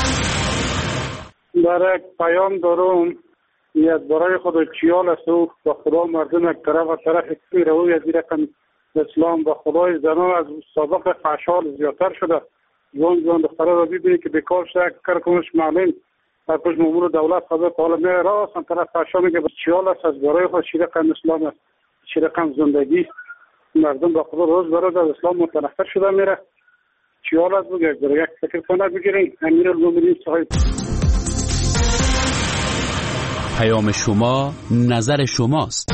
Speaker 18: در پیام دارم نیت برای خود چیال است و با خدا مردم یک طرف و طرف اکسی روی از رقم اسلام و خدای زنان از سابق فحشال زیادتر شده. جوان جوان دختره را ببینید که بکار شده کرکنش معلم در کش مامور دولت خدا تعالی میره راست هم طرف فحشا میگه بس چیال است از برای خود چی رقم اسلام است، چی رقم زندگی. مردم با خدا روز برای از اسلام متنفر شده میره. چیال است بگه برای یک فکر کنه بگیرین. امیر المومنین صاحب.
Speaker 8: پیام شما نظر شماست.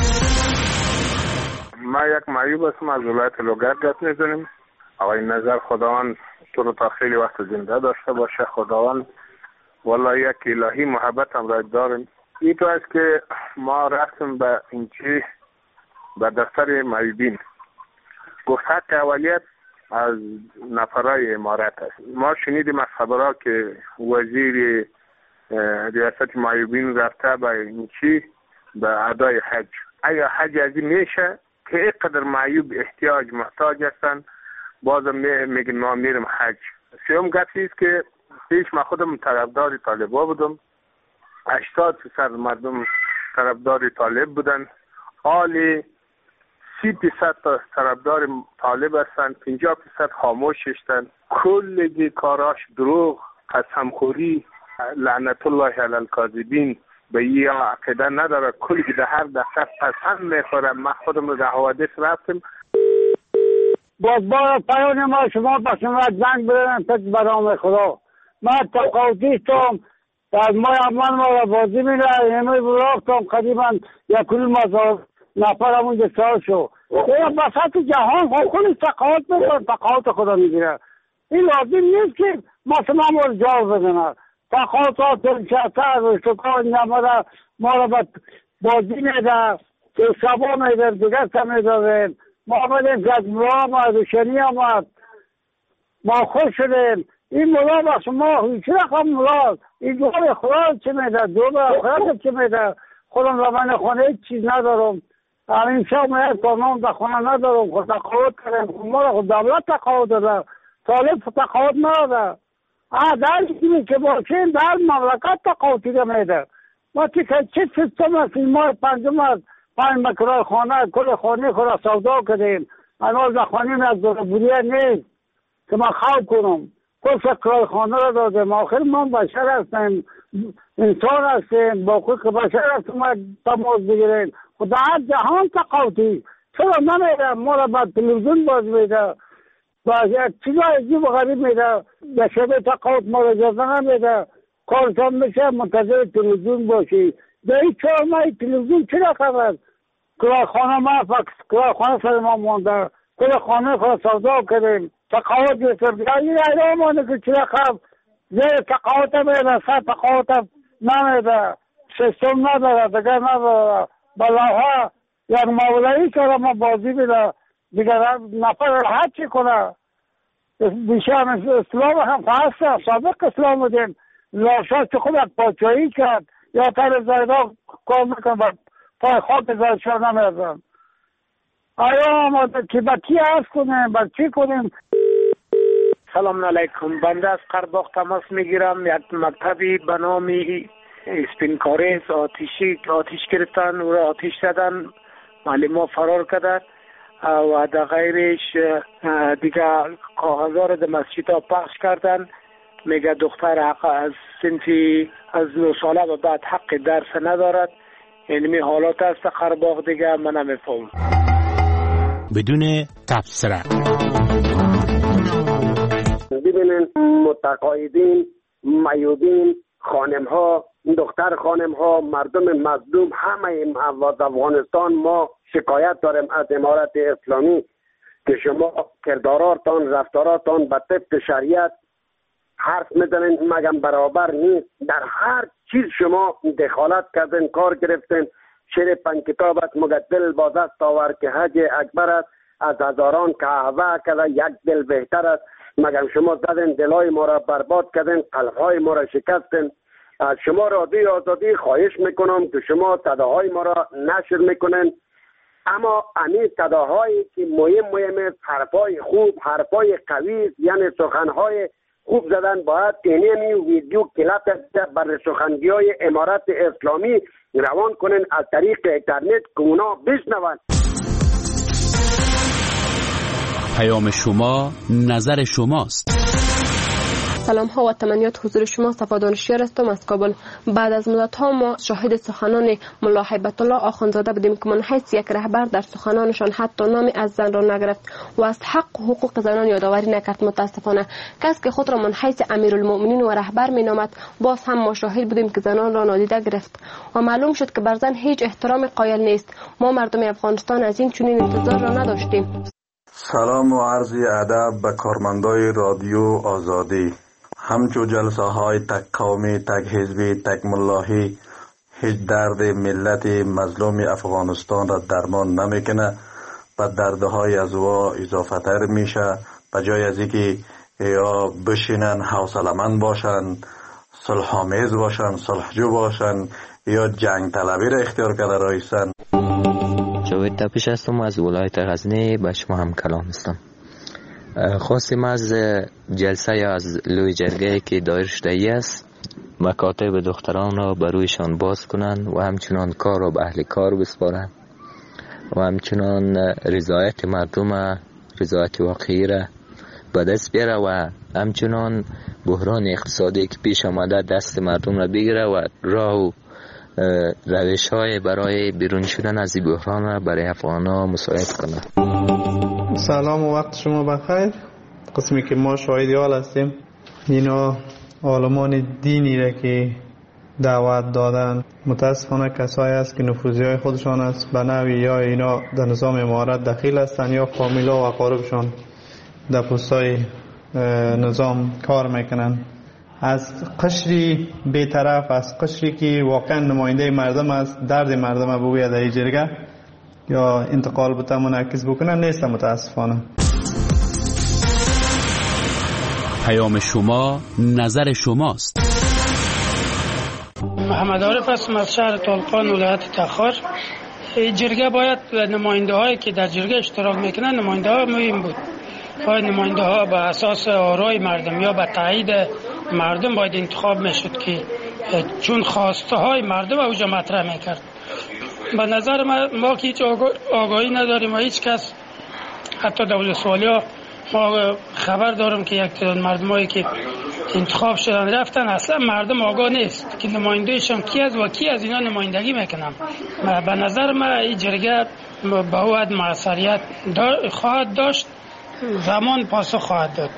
Speaker 19: ما یک معیوب هستم از ولایت لوگر گپ میزنیم. آقای نظر خداوند تو رو تا خیلی وقت زنده داشته باشه. خداوند والله یک الهی محبت هم را داریم. این تو است که ما رفتیم به اینچی به دفتر معیوبین، گفت حق اولیت از نفرای امارت است. ما شنیدیم از خبرها که وزیر ریاست معیوبین رفته به اینچی به ادای حج. اگر حج از این میشه که اینقدر معیوب احتیاج محتاج هستن بازم میگن ما میرم حج. سیوم گفتی است که پیش ما خودم طرفدار طالبا بودم. هشتاد فیصد مردم طرفدار طالب بودن. حالی سی فیصد طرفدار طالب هستن، پنجاه فیصد خاموش هستن. کل کاراش دروغ، قسمخوری، لعنت الله علی الکاذبین. به یا عقیده نداره. کلی که در هر دفعه قسم میخوره. من خودم رو در حوادث رفتم.
Speaker 18: باز با پایان ما شما با شما زنگ برن تک برام خدا. من تقاوتیستم از مای امان ما را بازی میره همه براختم قدیما یک کل مزار نفر همون سال شو یا بساط جهان خود خودی تقاوت میکنه، تقاوت خدا میگیره. این لازم نیست که ما شما ما رو جاو بزنه. تقاوت ها تنشتر و شکان نماره ما را بازی میده که شبا میده دیگر سمیده. ما آمدیم که از ملا آمد روشنی آمد ما خوش شدیم. این ملا با شما هیچ رقم ملا این دور خدا چه میده، دور خدا چه میده. خودم را من خونه هیچ چیز ندارم. همین شب میاد کنم در خونه ندارم. خود تقاوت کردیم. ما را خود دولت تقاوت داده، طالب تقاوت نداده. آه در چیزی که باشیم در مملکت تقاوتی ده میده. ما چه چه سیستم است این ماه پنجم است پنج مکرای خانه کل خانه خود را سودا کردیم. انال در خانه از دور بوریه نیست که ما خواب کنم. کل سکرای خانه را دادیم. آخر ما بشر هستیم، انسان هستیم، با کل که بشر هستیم ما تماس بگیریم. خدا هر جهان تقاوتی چرا نمیده. ما را با تلویزیون باز میده، با چیزا عجیب و غریب میده. به شبه تقاوت ما را اجازه نمیده. کارشان میشه منتظر تلویزیون باشی. به این چهار ماه تلویزیون چرا خبر؟ کلاه خانه ما فکس کلاه خانه سر ما مونده. کلاه خانه خود سودا کردیم. تقاوت بیستر این ایران مانده که چرا خب زیر تقاوت میده، سر تقاوت نمیده. سیستم نداره، دیگر نداره. بلاها یک مولایی که ما بازی بیده دیگر نفر راحت چی کنه. بیشتر اسلام هم خواست سابق اسلام بودیم. لاشا که خود پاچایی کرد یا تر زیدا کار میکنم با پای خاک زیدشا نمیدن. آیا ما که با کی عرض کنیم با چی کنیم؟
Speaker 20: سلام علیکم. بنده از قرباق تماس میگیرم. یک مکتبی به نام اسپینکاریز آتیشی آتیش گرفتن و را آتیش زدن، معلم ها فرار کردن و در غیرش دیگه کاغذها را در مسجد ها پخش کردن. میگه دختر حق از سنفی از نو ساله و بعد حق درس ندارد. اینمی حالات است قرباق دیگه من نمیفهم.
Speaker 17: بدون تبصره
Speaker 21: ببینین متقاعدین، معیوبین، خانم ها، دختر خانم ها، مردم مظلوم، همه افغانستان ما شکایت داریم از امارت اسلامی که شما کرداراتان، رفتاراتان به طبق شریعت حرف میزنین مگم برابر نیست. در هر چیز شما دخالت کردین، کار گرفتین. شعر پنج کتابت مگه دل با دست آور که حج اکبر است، از هزاران کعبه کده یک دل بهتر است. مگم شما زدین دلای ما را برباد کردین، قلبهای ما را شکستین. از شما رادیوی آزادی خواهش میکنم که شما صداهای ما را نشر میکنین، اما امی صداهایی که مهم مهم است، حرفای خوب، حرفای قوی، یعنی سخنهای خوب زدن، باید اینمی ویدیو کلیپ بر سخنگی‌های امارت اسلامی روان کنن از طریق اینترنت که اونا بشنون.
Speaker 8: پیام شما، نظر شماست.
Speaker 22: سلام ها و تمنیات حضور شما. صفا دانشیار هستم از کابل. بعد از مدت ها ما شاهد سخنان ملا هیبت الله آخوندزاده بودیم که من حیث یک رهبر در سخنانشان حتی نام از زن را نگرفت و از حق و حقوق زنان یادآوری نکرد. متاسفانه کسی که خود را من حیث امیرالمؤمنین و رهبر می نامد باز هم ما شاهد بودیم که زنان را نادیده گرفت و معلوم شد که بر زن هیچ احترام قائل نیست. ما مردم افغانستان از این چنین انتظار را نداشتیم.
Speaker 23: سلام و عرض ادب به کارمندای رادیو آزادی. همچو جلسه های تک قومی، تک حزبی، تک ملاحی هیچ درد ملت مظلوم افغانستان را درمان نمیکنه، و دردهای از او اضافه تر میشه. به جای از اینکه یا بشینن حوصله‌مند باشن، صلح آمیز باشن، صلحجو باشن، یا جنگ طلبی را اختیار کرده رایسن.
Speaker 24: جاوید تپش هستم از ولایت غزنی، به شما هم کلام هستم. خواستیم از جلسه یا از لوی جرگه که دایر شده است مکاتب دختران را برویشان باز کنند و همچنان کار را به اهل کار بسپارند و همچنان رضایت مردم، رضایت واقعی را به دست بیاره و همچنان بحران اقتصادی که پیش آمده دست مردم را بگیره و راه و روش های برای بیرون شدن از این بحران را برای افغان‌ها مساعد کنه.
Speaker 25: سلام و وقت شما بخیر. قسمی که ما شاهدی حال هستیم اینا عالمان دینی را که دعوت دادن متاسفانه کسایی است که نفوذی های خودشان است به نوعی یا اینا در نظام امارت دخیل هستند یا فامیلا و اقاربشان در پستای نظام کار میکنن. از قشری بی‌طرف، از قشری که واقعا نماینده مردم است، درد مردم بگوید در جرگه یا انتقال بته منعکس بکنن نیست متاسفانه.
Speaker 8: پیام شما، نظر شماست.
Speaker 26: محمد عارف هستم از شهر طالقان ولایت تخار. جرگه باید نماینده هایی که در جرگه اشتراک میکنن نماینده ها مهم بود. باید نماینده ها به اساس آرای مردم یا به تایید مردم باید انتخاب میشد که چون خواسته های مردم اوجا مطرح میکرد. به نظر ما, ما که هیچ آگاهی نداریم و هیچ کس حتی دولت سوالی ها ما خبر دارم که یک تعداد مردم هایی که انتخاب شدن رفتن اصلا مردم آگاه نیست که نمایندهشان کی است و کی از اینا نمایندگی میکنن. به نظر ما این جرگه باید موثریت خواهد داشت، زمان پاسخ خواهد داد.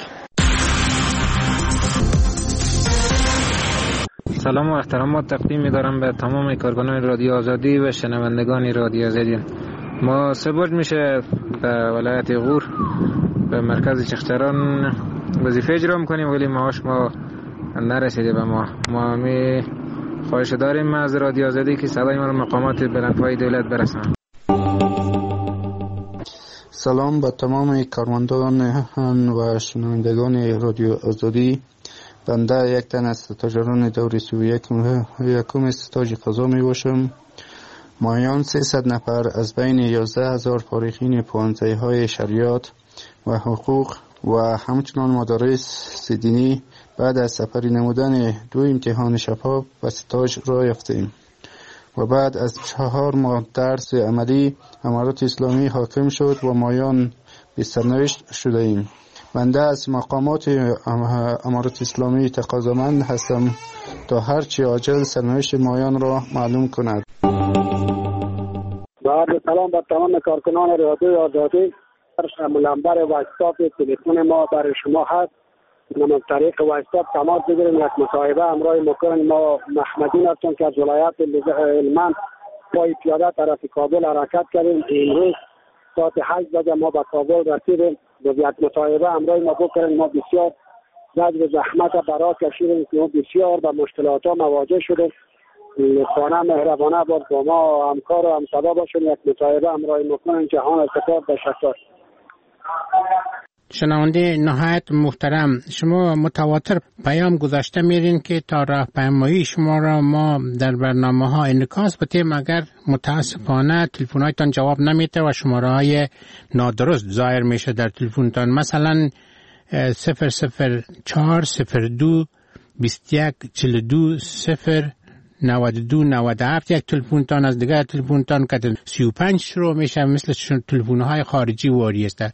Speaker 5: سلام و احترامات تقدیم می‌دارم به تمام کارکنان رادیو آزادی و شنوندگان رادیو آزادی. ما سه برج میشه به ولایت غور به مرکز چختران وظیفه اجرا میکنیم ولی معاش ما نرسیده به ما. ما می خواهش داریم از رادیو آزادی که صدای ما رو مقامات بلندپای دولت برسانه.
Speaker 27: سلام به تمام کارمندان و شنوندگان رادیو آزادی. بنده یک تن از استاجران دوره سی و یکم استاج قضا می باشم. مایان سیصد نفر از بین یازده هزار فارغین پانزده های شریعت و حقوق و همچنان مدارس دینی بعد از سپری نمودن دو امتحان شفاف و استاج را یافتیم و بعد از چهار ماه درس عملی امارت اسلامی حاکم شد و مایان به سرنوشت شده ایم. بنده از مقامات امارت اسلامی تقاضامند هستم تا هرچی عاجل سرنوشت مایان را معلوم کند.
Speaker 21: بعد سلام با تمام کارکنان رادیو آزادی. ملمبر و استاف تلفن ما برای شما هست. نمون طریق وایستاد تماس بگیریم، یک مصاحبه همراه مکنیم. ما محمدین هستم که از ولایت هلمند پای پیاده طرف کابل حرکت کردیم. امروز ساعت هشت بجه ما به کابل رسیدیم. با یک مصاحبه همراه ما بکنیم. ما بسیار زجر زحمت برای کشیدیم که ما بسیار به مشکلات ها مواجه شدیم. لطفانه مهربانه بود با ما همکار و همصدا باشون. یک مصاحبه همراه مکنیم. جهان التفات تشکر.
Speaker 17: شنونده نهایت محترم، شما متواتر پیام گذاشته میرین که تا راهپیمایی شما را ما در برنامه ها انعکاس بدیم، اگر متاسفانه تلفن هایتان جواب نمیده و شماره های نادرست ظاهر میشه در تلفنتان، مثلا صفر صفر چهار صفر دو بیست و یک چهل و دو صفر نود و دو نود و هفت، یک تلفنتان از دیگر تلفنتان که سی و پنج شروع میشه، مثل تلفن های خارجی واری است.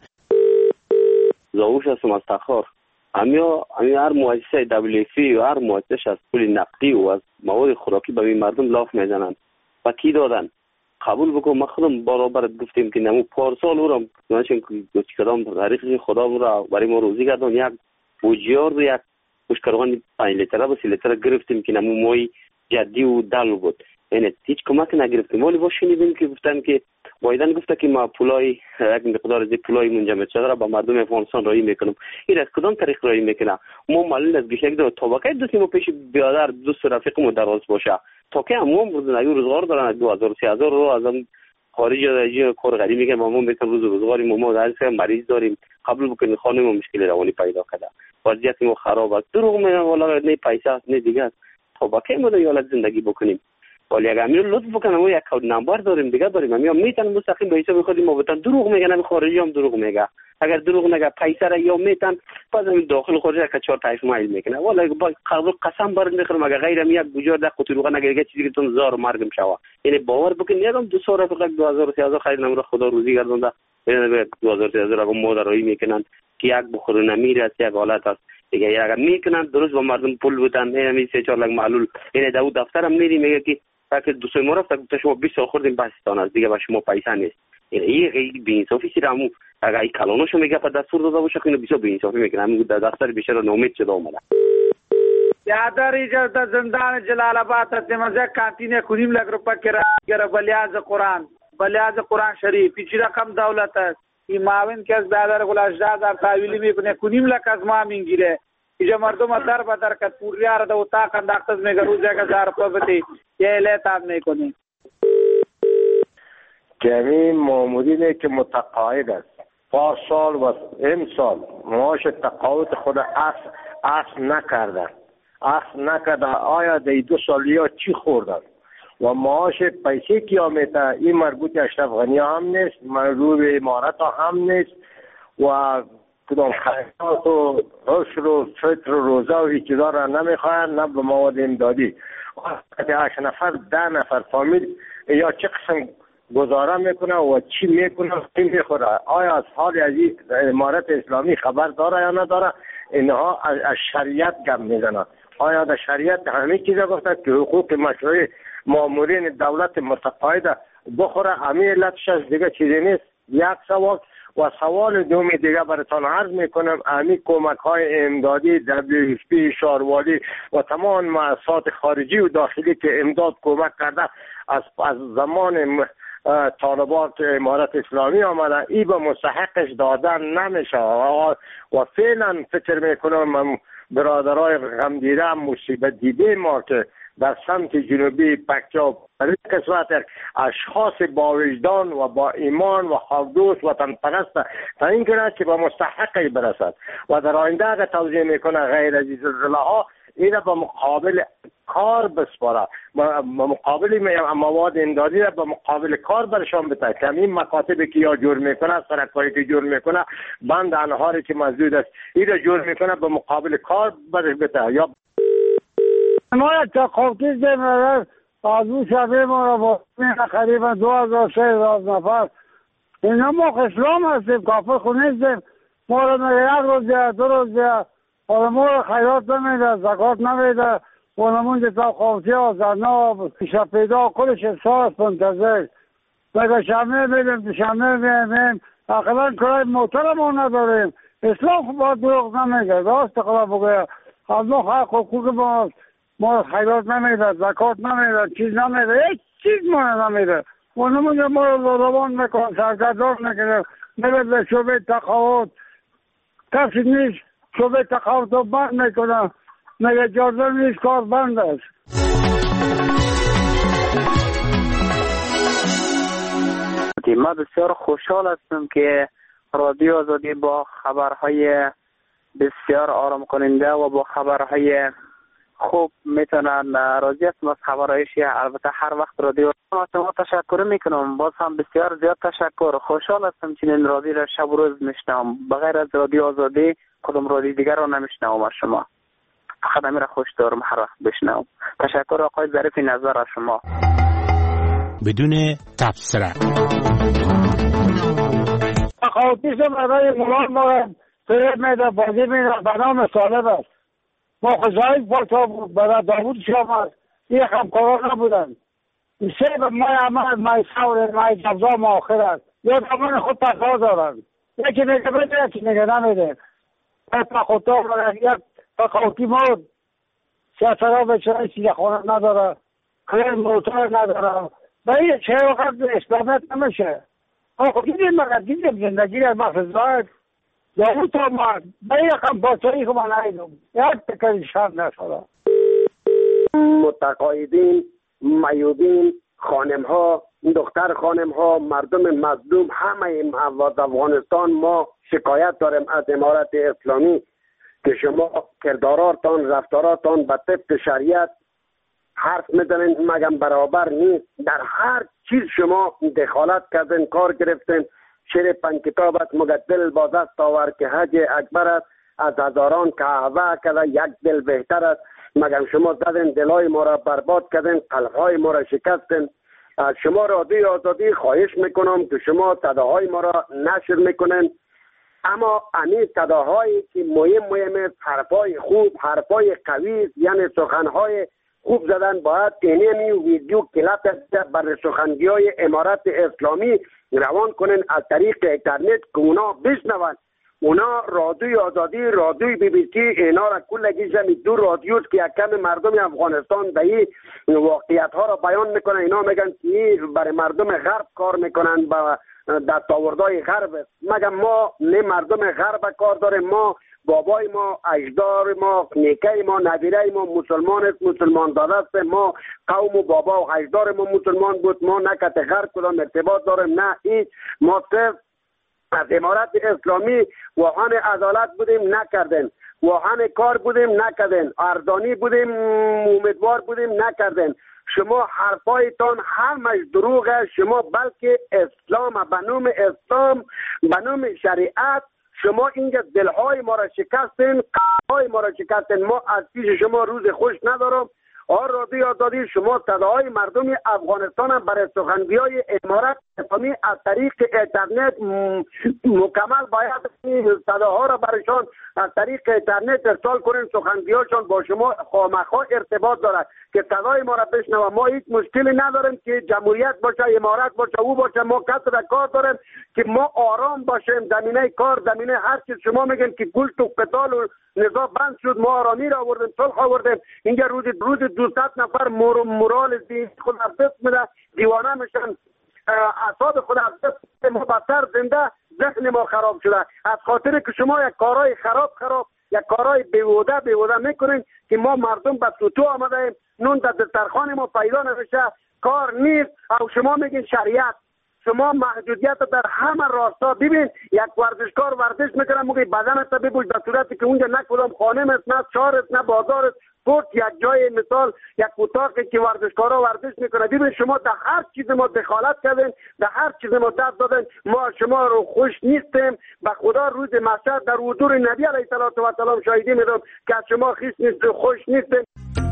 Speaker 2: زاوش هستم از تخار. همیا همین هر مؤسسه دبلیو اف پی و هر مؤسسه از پول نقدی و از مواد خوراکی به مردم لاف میزنن. و کی دادن؟ قبول بکن. ما خودم برابر گفتیم که نمو پارسال او را نشون که کدام تاریخ خدا را برای ما روزی گردون یک بوجیار و یک مشکران پنج لیتره و سی لیتره گرفتیم که نمو مای جدی و دل بود. یعنی هیچ کمک نگرفتیم. ولی با شنیدیم که گفتن که بایدن گفته که ما پولای یک مقدار از پولای منجمد شده را به مردم افغانستان رایی میکنم. این از کدام طریق رایی میکنه؟ ما معلوم است که یک دو طبقه دوستیم و پیش بیادر دوست رفیقمون دراز باشه تا که همون روز نگی روزگار دارن دو هزار و سه هزار رو از هم خارج از کار غریب میگن ما ما میتونیم روز روزگاری ما در سه مریض داریم. قبول بکنید خانم ما مشکل روانی پیدا کرده، وضعیت ما خراب است. دروغ میگن والا نه پیسه است نه دیگه. طبقه ما دیالت زندگی بکنیم. ولی اگر میون لطف بکنم و یک کد نمبر داریم دیگه داریم میام میتونم مستقیم به حساب خودی ما بتن دروغ میگن خارجی هم دروغ میگه. اگر دروغ نگه پیسه را یا میتن باز من داخل خارج که چهار تایف مایل میکنه. ولی با قبول قسم بر میخورم اگر غیر یک بجار ده قطروغه نگه چیزی که تون زار مرگم شوا. یعنی باور بکن یادم دو سال فقط دو هزار و سه هزار خرید نمره خدا روزی گردونده. یعنی دو هزار و سه هزار اگه مادرایی میکنن که یک بخور نمیره است یک حالت است. دیگه اگر میکنن درست با مردم پول بدن همین سه چهار لک معلول. یعنی داو دفترم میری میگه که که دوستای ما رفت تا شما بیست سال خوردیم بحثتان از دیگه با شما پیسه نیست. یعنی یه خیلی بی‌انصافی سیرامو اگه ای کلانوشو میگه په دستور داده باشه اینو بیسو بی‌انصافی میکنه. همین در دفتر بیشتر ناامید شده اومده.
Speaker 3: یادر ایجاد زندان جلال آباد ته مزه کانتینه کنیم لګ روپا کرا بلیاز قرآن بلیاز قرآن شریف پیچ رقم دولت است. این معاون که از دادر گلاجدار در تحویلی میکنه کنیم لک از ما میگیره. اینجا مردم در به در کت پوریار د اتاق انداختز میگه روز یک هزار روپیه بده یه اعلام میکنی.
Speaker 9: جمعی مامورینه که متقاعد است پارسال و امسال معاش تقاعد خود اصل اصل نکردن اصل نکردن. آیا دی دو سالیا چی خوردن و معاش پیسه کیا میته؟ این مربوط اشرف غنی هم نیست، مربوط امارت هم نیست و کدام خیرات و عشر و فطر و روزه و هیچ چیزا را نمیخواهند نه به مواد امدادی. هشت نفر ده نفر فامیل یا چه قسم گزاره میکنه و چی میکنه چی میخوره؟ آیا از حال از امارت اسلامی خبر داره یا نداره؟ اینها از شریعت گپ میزنند. آیا در شریعت همه چیزا گفته که حقوق مشروع مامورین دولت متقاعد بخوره؟ همه علتش از دیگه چیزی نیست. یک سوال و سوال دومی دیگه براتون عرض میکنم. همین کمک های امدادی دبلیو اف پی شاروالی و تمام مؤسسات خارجی و داخلی که امداد کمک کرده از از زمان طالبات امارت اسلامی آمده ای به مستحقش دادن نمیشه و فعلا فکر میکنم برادرای غم دیده مصیبت دیده ما که در سمت جنوبی پکتیا در قسمت اشخاص با وجدان و با ایمان و خاکدوست وطن پرست تا این کنه که به مستحقی برسد و در آینده اگر توضیح میکنه غیر از زلزله ها این به مقابل کار بسپاره، به مقابل مواد امدادی را به مقابل کار برشان بده که این مکاتبی که یا جور میکنه سرکاری که جور میکنه بند انهاری که موجود است این را جور میکنه به مقابل کار برش بده. یا
Speaker 18: ما تقاطیز دیم از اون شبه ما را با قریبا دو هزار سه هزار نفر اینا ما اسلام هستیم کافر خونیستیم. ما را میگه یک روز دیگه دو روز دیگه حالا ما را خیرات نمیده زکات نمیده و نمونده تا خوفتی ها زرنا پیشا پیدا کلش احساس منتظر مگه شمه میدیم شمه میدیم اقلا کرای موتر ما نداریم اسلام با دروغ نمیگه، راست خدا بگه. الله حق حقوق ما ما خیرات نمیده، زکات نمیده، چیز نمیده، هیچ چیز ما نمیده. و نمیده ما رو روان میکنه، سرگردان میکنه، میره به شعبه تقاعد، کسی نیست شعبه تقاعد رو بند میکنه، میگه اجازه نیست، کار بند است.
Speaker 7: ما بسیار خوشحال هستم که رادیو آزادی با خبرهای بسیار آرام کننده و با خبرهای خوب میتونن. راضی هستم از خبرهایش. البته هر وقت رادیو شما تشکر میکنم، باز هم بسیار زیاد تشکر. خوشحال هستم چنین رادیو را شب و روز میشنوم. بغیر از رادیو آزادی کدام رادیو دیگر را نمیشنوم از شما. فقط همین را خوش دارم هر وقت بشنوم. تشکر آقای ظریف نظر از شما.
Speaker 17: بدون تبصره
Speaker 18: تقاعدیسم برای مولان ما تریب میده، بازی میده، به نام سالب است. ما خزایل پالتا بود، برای داوود شام است، یک همکاران نبودن. سه به مای عمل، مای سور، مای جبزا ما آخر است. یا دامان خود تقاعد دارن. یکی میگه بده، یکی میگه نمیده. یک تقاعدتا برای یک تقاعدی مود. سیاست ها به چرای سیده خانه نداره. خیلی موتور نداره. به این چه وقت اسلامیت نمیشه. آخه دیدیم مگر دیدیم زندگی را مخزاید داوود تا مرد به این رقم باشایی که من نایدم یک تکری شرد نشده.
Speaker 21: متقاعدین، میودین، خانم ها، دختر خانم ها، مردم مظلوم، همه از افغانستان ما شکایت داریم از امارت اسلامی که شما کرداراتان، رفتاراتان به طبق شریعت حرف میدنین مگم برابر نیست. در هر چیز شما دخالت کردن، کار گرفتن. شیر پنج کتابت مگه دل با دست آور که حج اکبر است، از هزاران کعبه کده یک دل بهتر است. مگم شما زدن دلای ما را برباد کردن، قلبهای ما را شکستن. از شما رادیو آزادی خواهش میکنم که شما صداهای ما را نشر میکنن، اما امی صداهایی که مهم مهم حرفای خوب، حرفای قوی، یعنی سخنهای خوب زدن، باید اینمی ویدیو کلپ بر سخنگی های امارت اسلامی روان کنن از طریق اینترنت که اونا بشنون. اونا رادیوی آزادی، رادیوی بی بی سی، اینا را کلگی جمعی دو رادیوز که یکم مردم افغانستان به این واقعیت ها را بیان میکنن. اینا میگن که برای مردم غرب کار میکنن، با دستاوردهای غرب. مگه ما نه مردم غرب کار داریم؟ ما بابای ما، اجدار ما، نیکه ما، نبیره ما مسلمان است، مسلمان داده است. ما قوم و بابا و اجدار ما مسلمان بود. ما نه کت غرب کدام ارتباط داریم، نه هیچ. ما صرف از امارت اسلامی واهن عدالت بودیم، نکردن. واهن کار بودیم، نکردن. اردانی بودیم، امیدوار بودیم، نکردن. شما حرفایتان همش دروغه. شما بلکه اسلام به نام اسلام، به نام شریعت شما اینجا دلهای ما را شکستین، قلبهای ما را شکستین. ما از پیش شما روز خوش ندارم. آر رادیو آزادی شما صداهای مردم افغانستان هم برای سخنگوی امارت اسلامی از طریق اینترنت مکمل باید صداها را برایشان از طریق اینترنت ارسال کنین. سخنگویاشان با شما خامخا ارتباط دارد که صدای ما را بشنوه. ما هیچ مشکلی نداریم که جمهوریت باشه، امارت باشه، او باشه. ما کسر کار داریم که ما آرام باشیم. زمینه کار، زمینه هر چیز شما میگن که گل تو قتال و نزاع بند شد، ما آرامی را آوردیم، صلح آوردیم. اینجا روز روز دویست نفر مور مورال دی خود از دست میده، دیوانه میشن، اعصاب خود از دست ما بدتر زنده، ذهن ما خراب شده از خاطر که شما یک کارهای خراب خراب یک کارهای بیهوده بیهوده میکنین که ما مردم به سوتو آمده ایم. نون در دسترخوان ما پیدا نمیشه، کار نیست. او شما میگین شریعت. شما محدودیت در همه راستا. ببین یک ورزشکار ورزش میکنه، موقع بدنت ببوش در صورتی که اونجا نه کدام خانه است، نه شهر است، نه بازار است. فوت یک جای مثال یک اتاقی که ورزشکارا ورزش میکنه. ببین شما در هر چیز ما دخالت کردین، در هر چیز ما دست دادن. ما شما رو خوش نیستیم. به خدا روز محشر در حضور نبی علیه السلام شاهدی میدم که از شما خیس نیست، خوش نیستیم.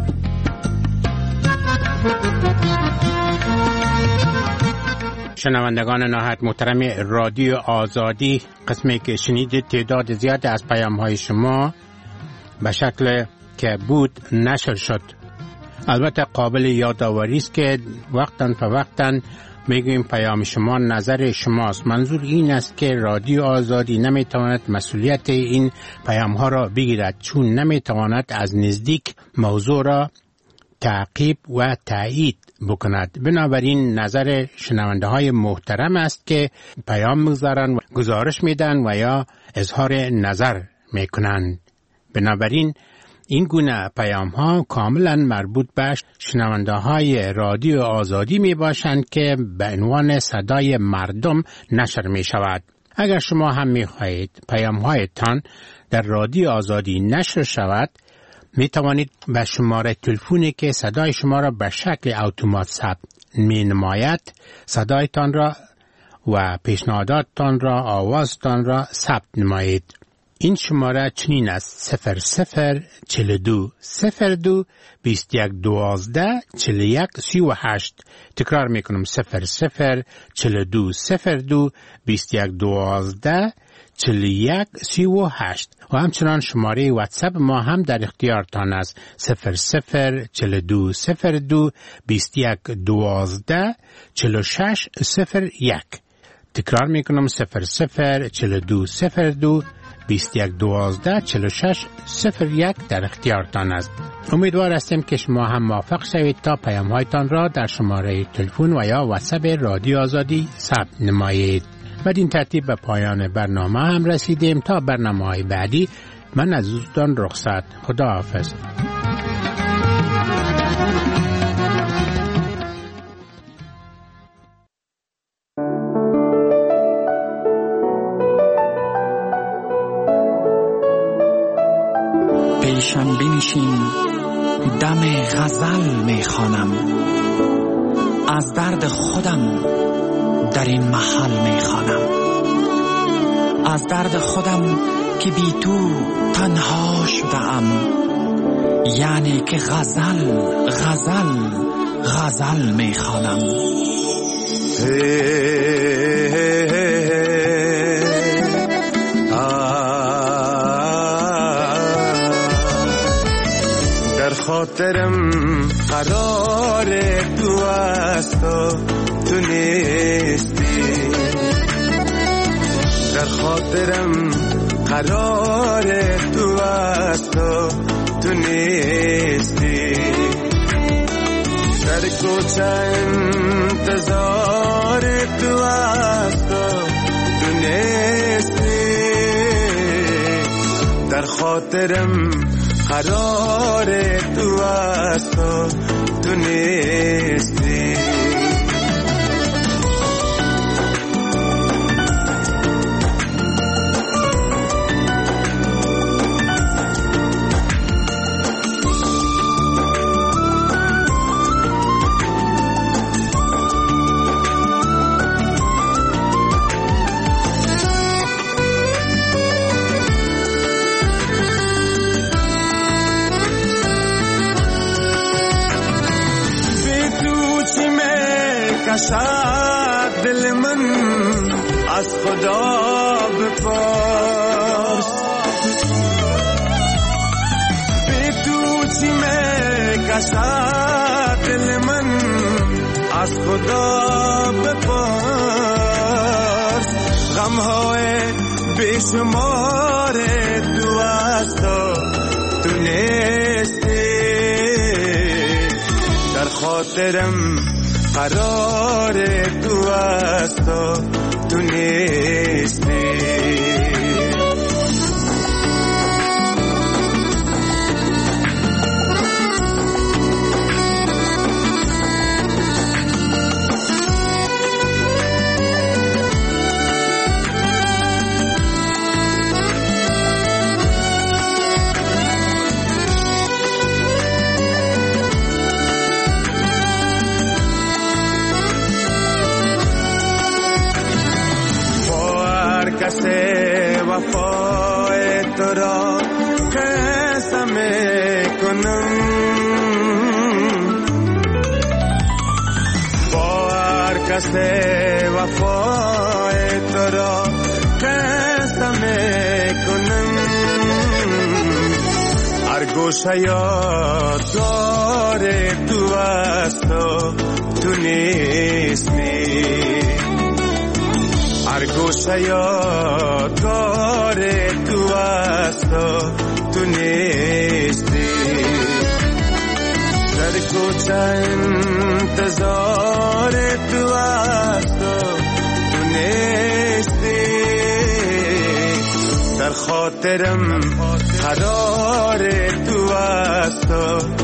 Speaker 17: شنوندگان نهایت محترم رادیو آزادی، قسمی که شنیدید تعداد زیاد از پیام های شما به شکل که بود نشر شد. البته قابل یادآوری است که وقتاً فوقتاً میگویم پیام شما نظر شماست. منظور این است که رادیو آزادی نمیتواند مسئولیت این پیام ها را بگیرد، چون نمیتواند از نزدیک موضوع را تعقیب و تایید بکند. بنابراین نظر شنونده های محترم است که پیام میگذارند و گزارش میدن و یا اظهار نظر میکنند. بنابراین این گونه پیام ها کاملا مربوط به شنونده های رادیو آزادی می باشند که به عنوان صدای مردم نشر می شود. اگر شما هم می خواهید پیام هایتان در رادیو آزادی نشر شود، می توانید به شماره تلفنی که صدای شما را به شکل اتومات ثبت می نماید صدایتان را و پیشنهاداتتان را، آوازتان را ثبت نمایید. این شماره چنین است: صفر صفر چل دو صفر دو بیست یک دوازده چل یک سی و هشت. تکرار میکنم: صفر صفر چل دو صفر دو بیست یک دوازده چل یک سی و هشت. و همچنان شماره واتساپ ما هم در اختیارتان است: صفر صفر چل دو صفر دو بیست یک دوازده چل شش صفر یک. تکرار میکنم: صفر صفر چل دو صفر دو بیست یک دوازده چل شش صفر یک در اختیارتان است. امیدوار هستیم که شما هم موافق شوید تا پیام هایتان را در شماره تلفن و یا واتساپ رادیو آزادی ثبت نمایید. بدین ترتیب به پایان برنامه هم رسیدیم. تا برنامه های بعدی من از دوستان رخصت. خدا حافظ.
Speaker 10: پیشم بنشین، دم غزل میخوانم، از درد خودم در این محل میخوانم، از درد خودم که بی تو تنها شدم، یعنی که غزل غزل غزل میخوانم.
Speaker 11: خاطرم قرار تو است و تو نیستی، در خاطرم قرار تو است و تو نیستی، در کوچه انتظار تو است و تو نیستی، در خاطرم قرار تو است و تو نیستی. کشد دل من از خدا بپرس، بی تو چی می کشد دل من از خدا بپرس، غمهای بیشمار تو است و تو نیستی، در خاطرم قرار تو است و تو نیستی. کسی وفای تو را قسم کنم، با هر کسی وفای تو را قسم کنم، هر گوشه یادگار تو است و تو نیستی، هر گوشه یادگار تو است و تو نیستی، در کوچه انتظار تو است و تو نیستی، در خاطرم قرار تو است و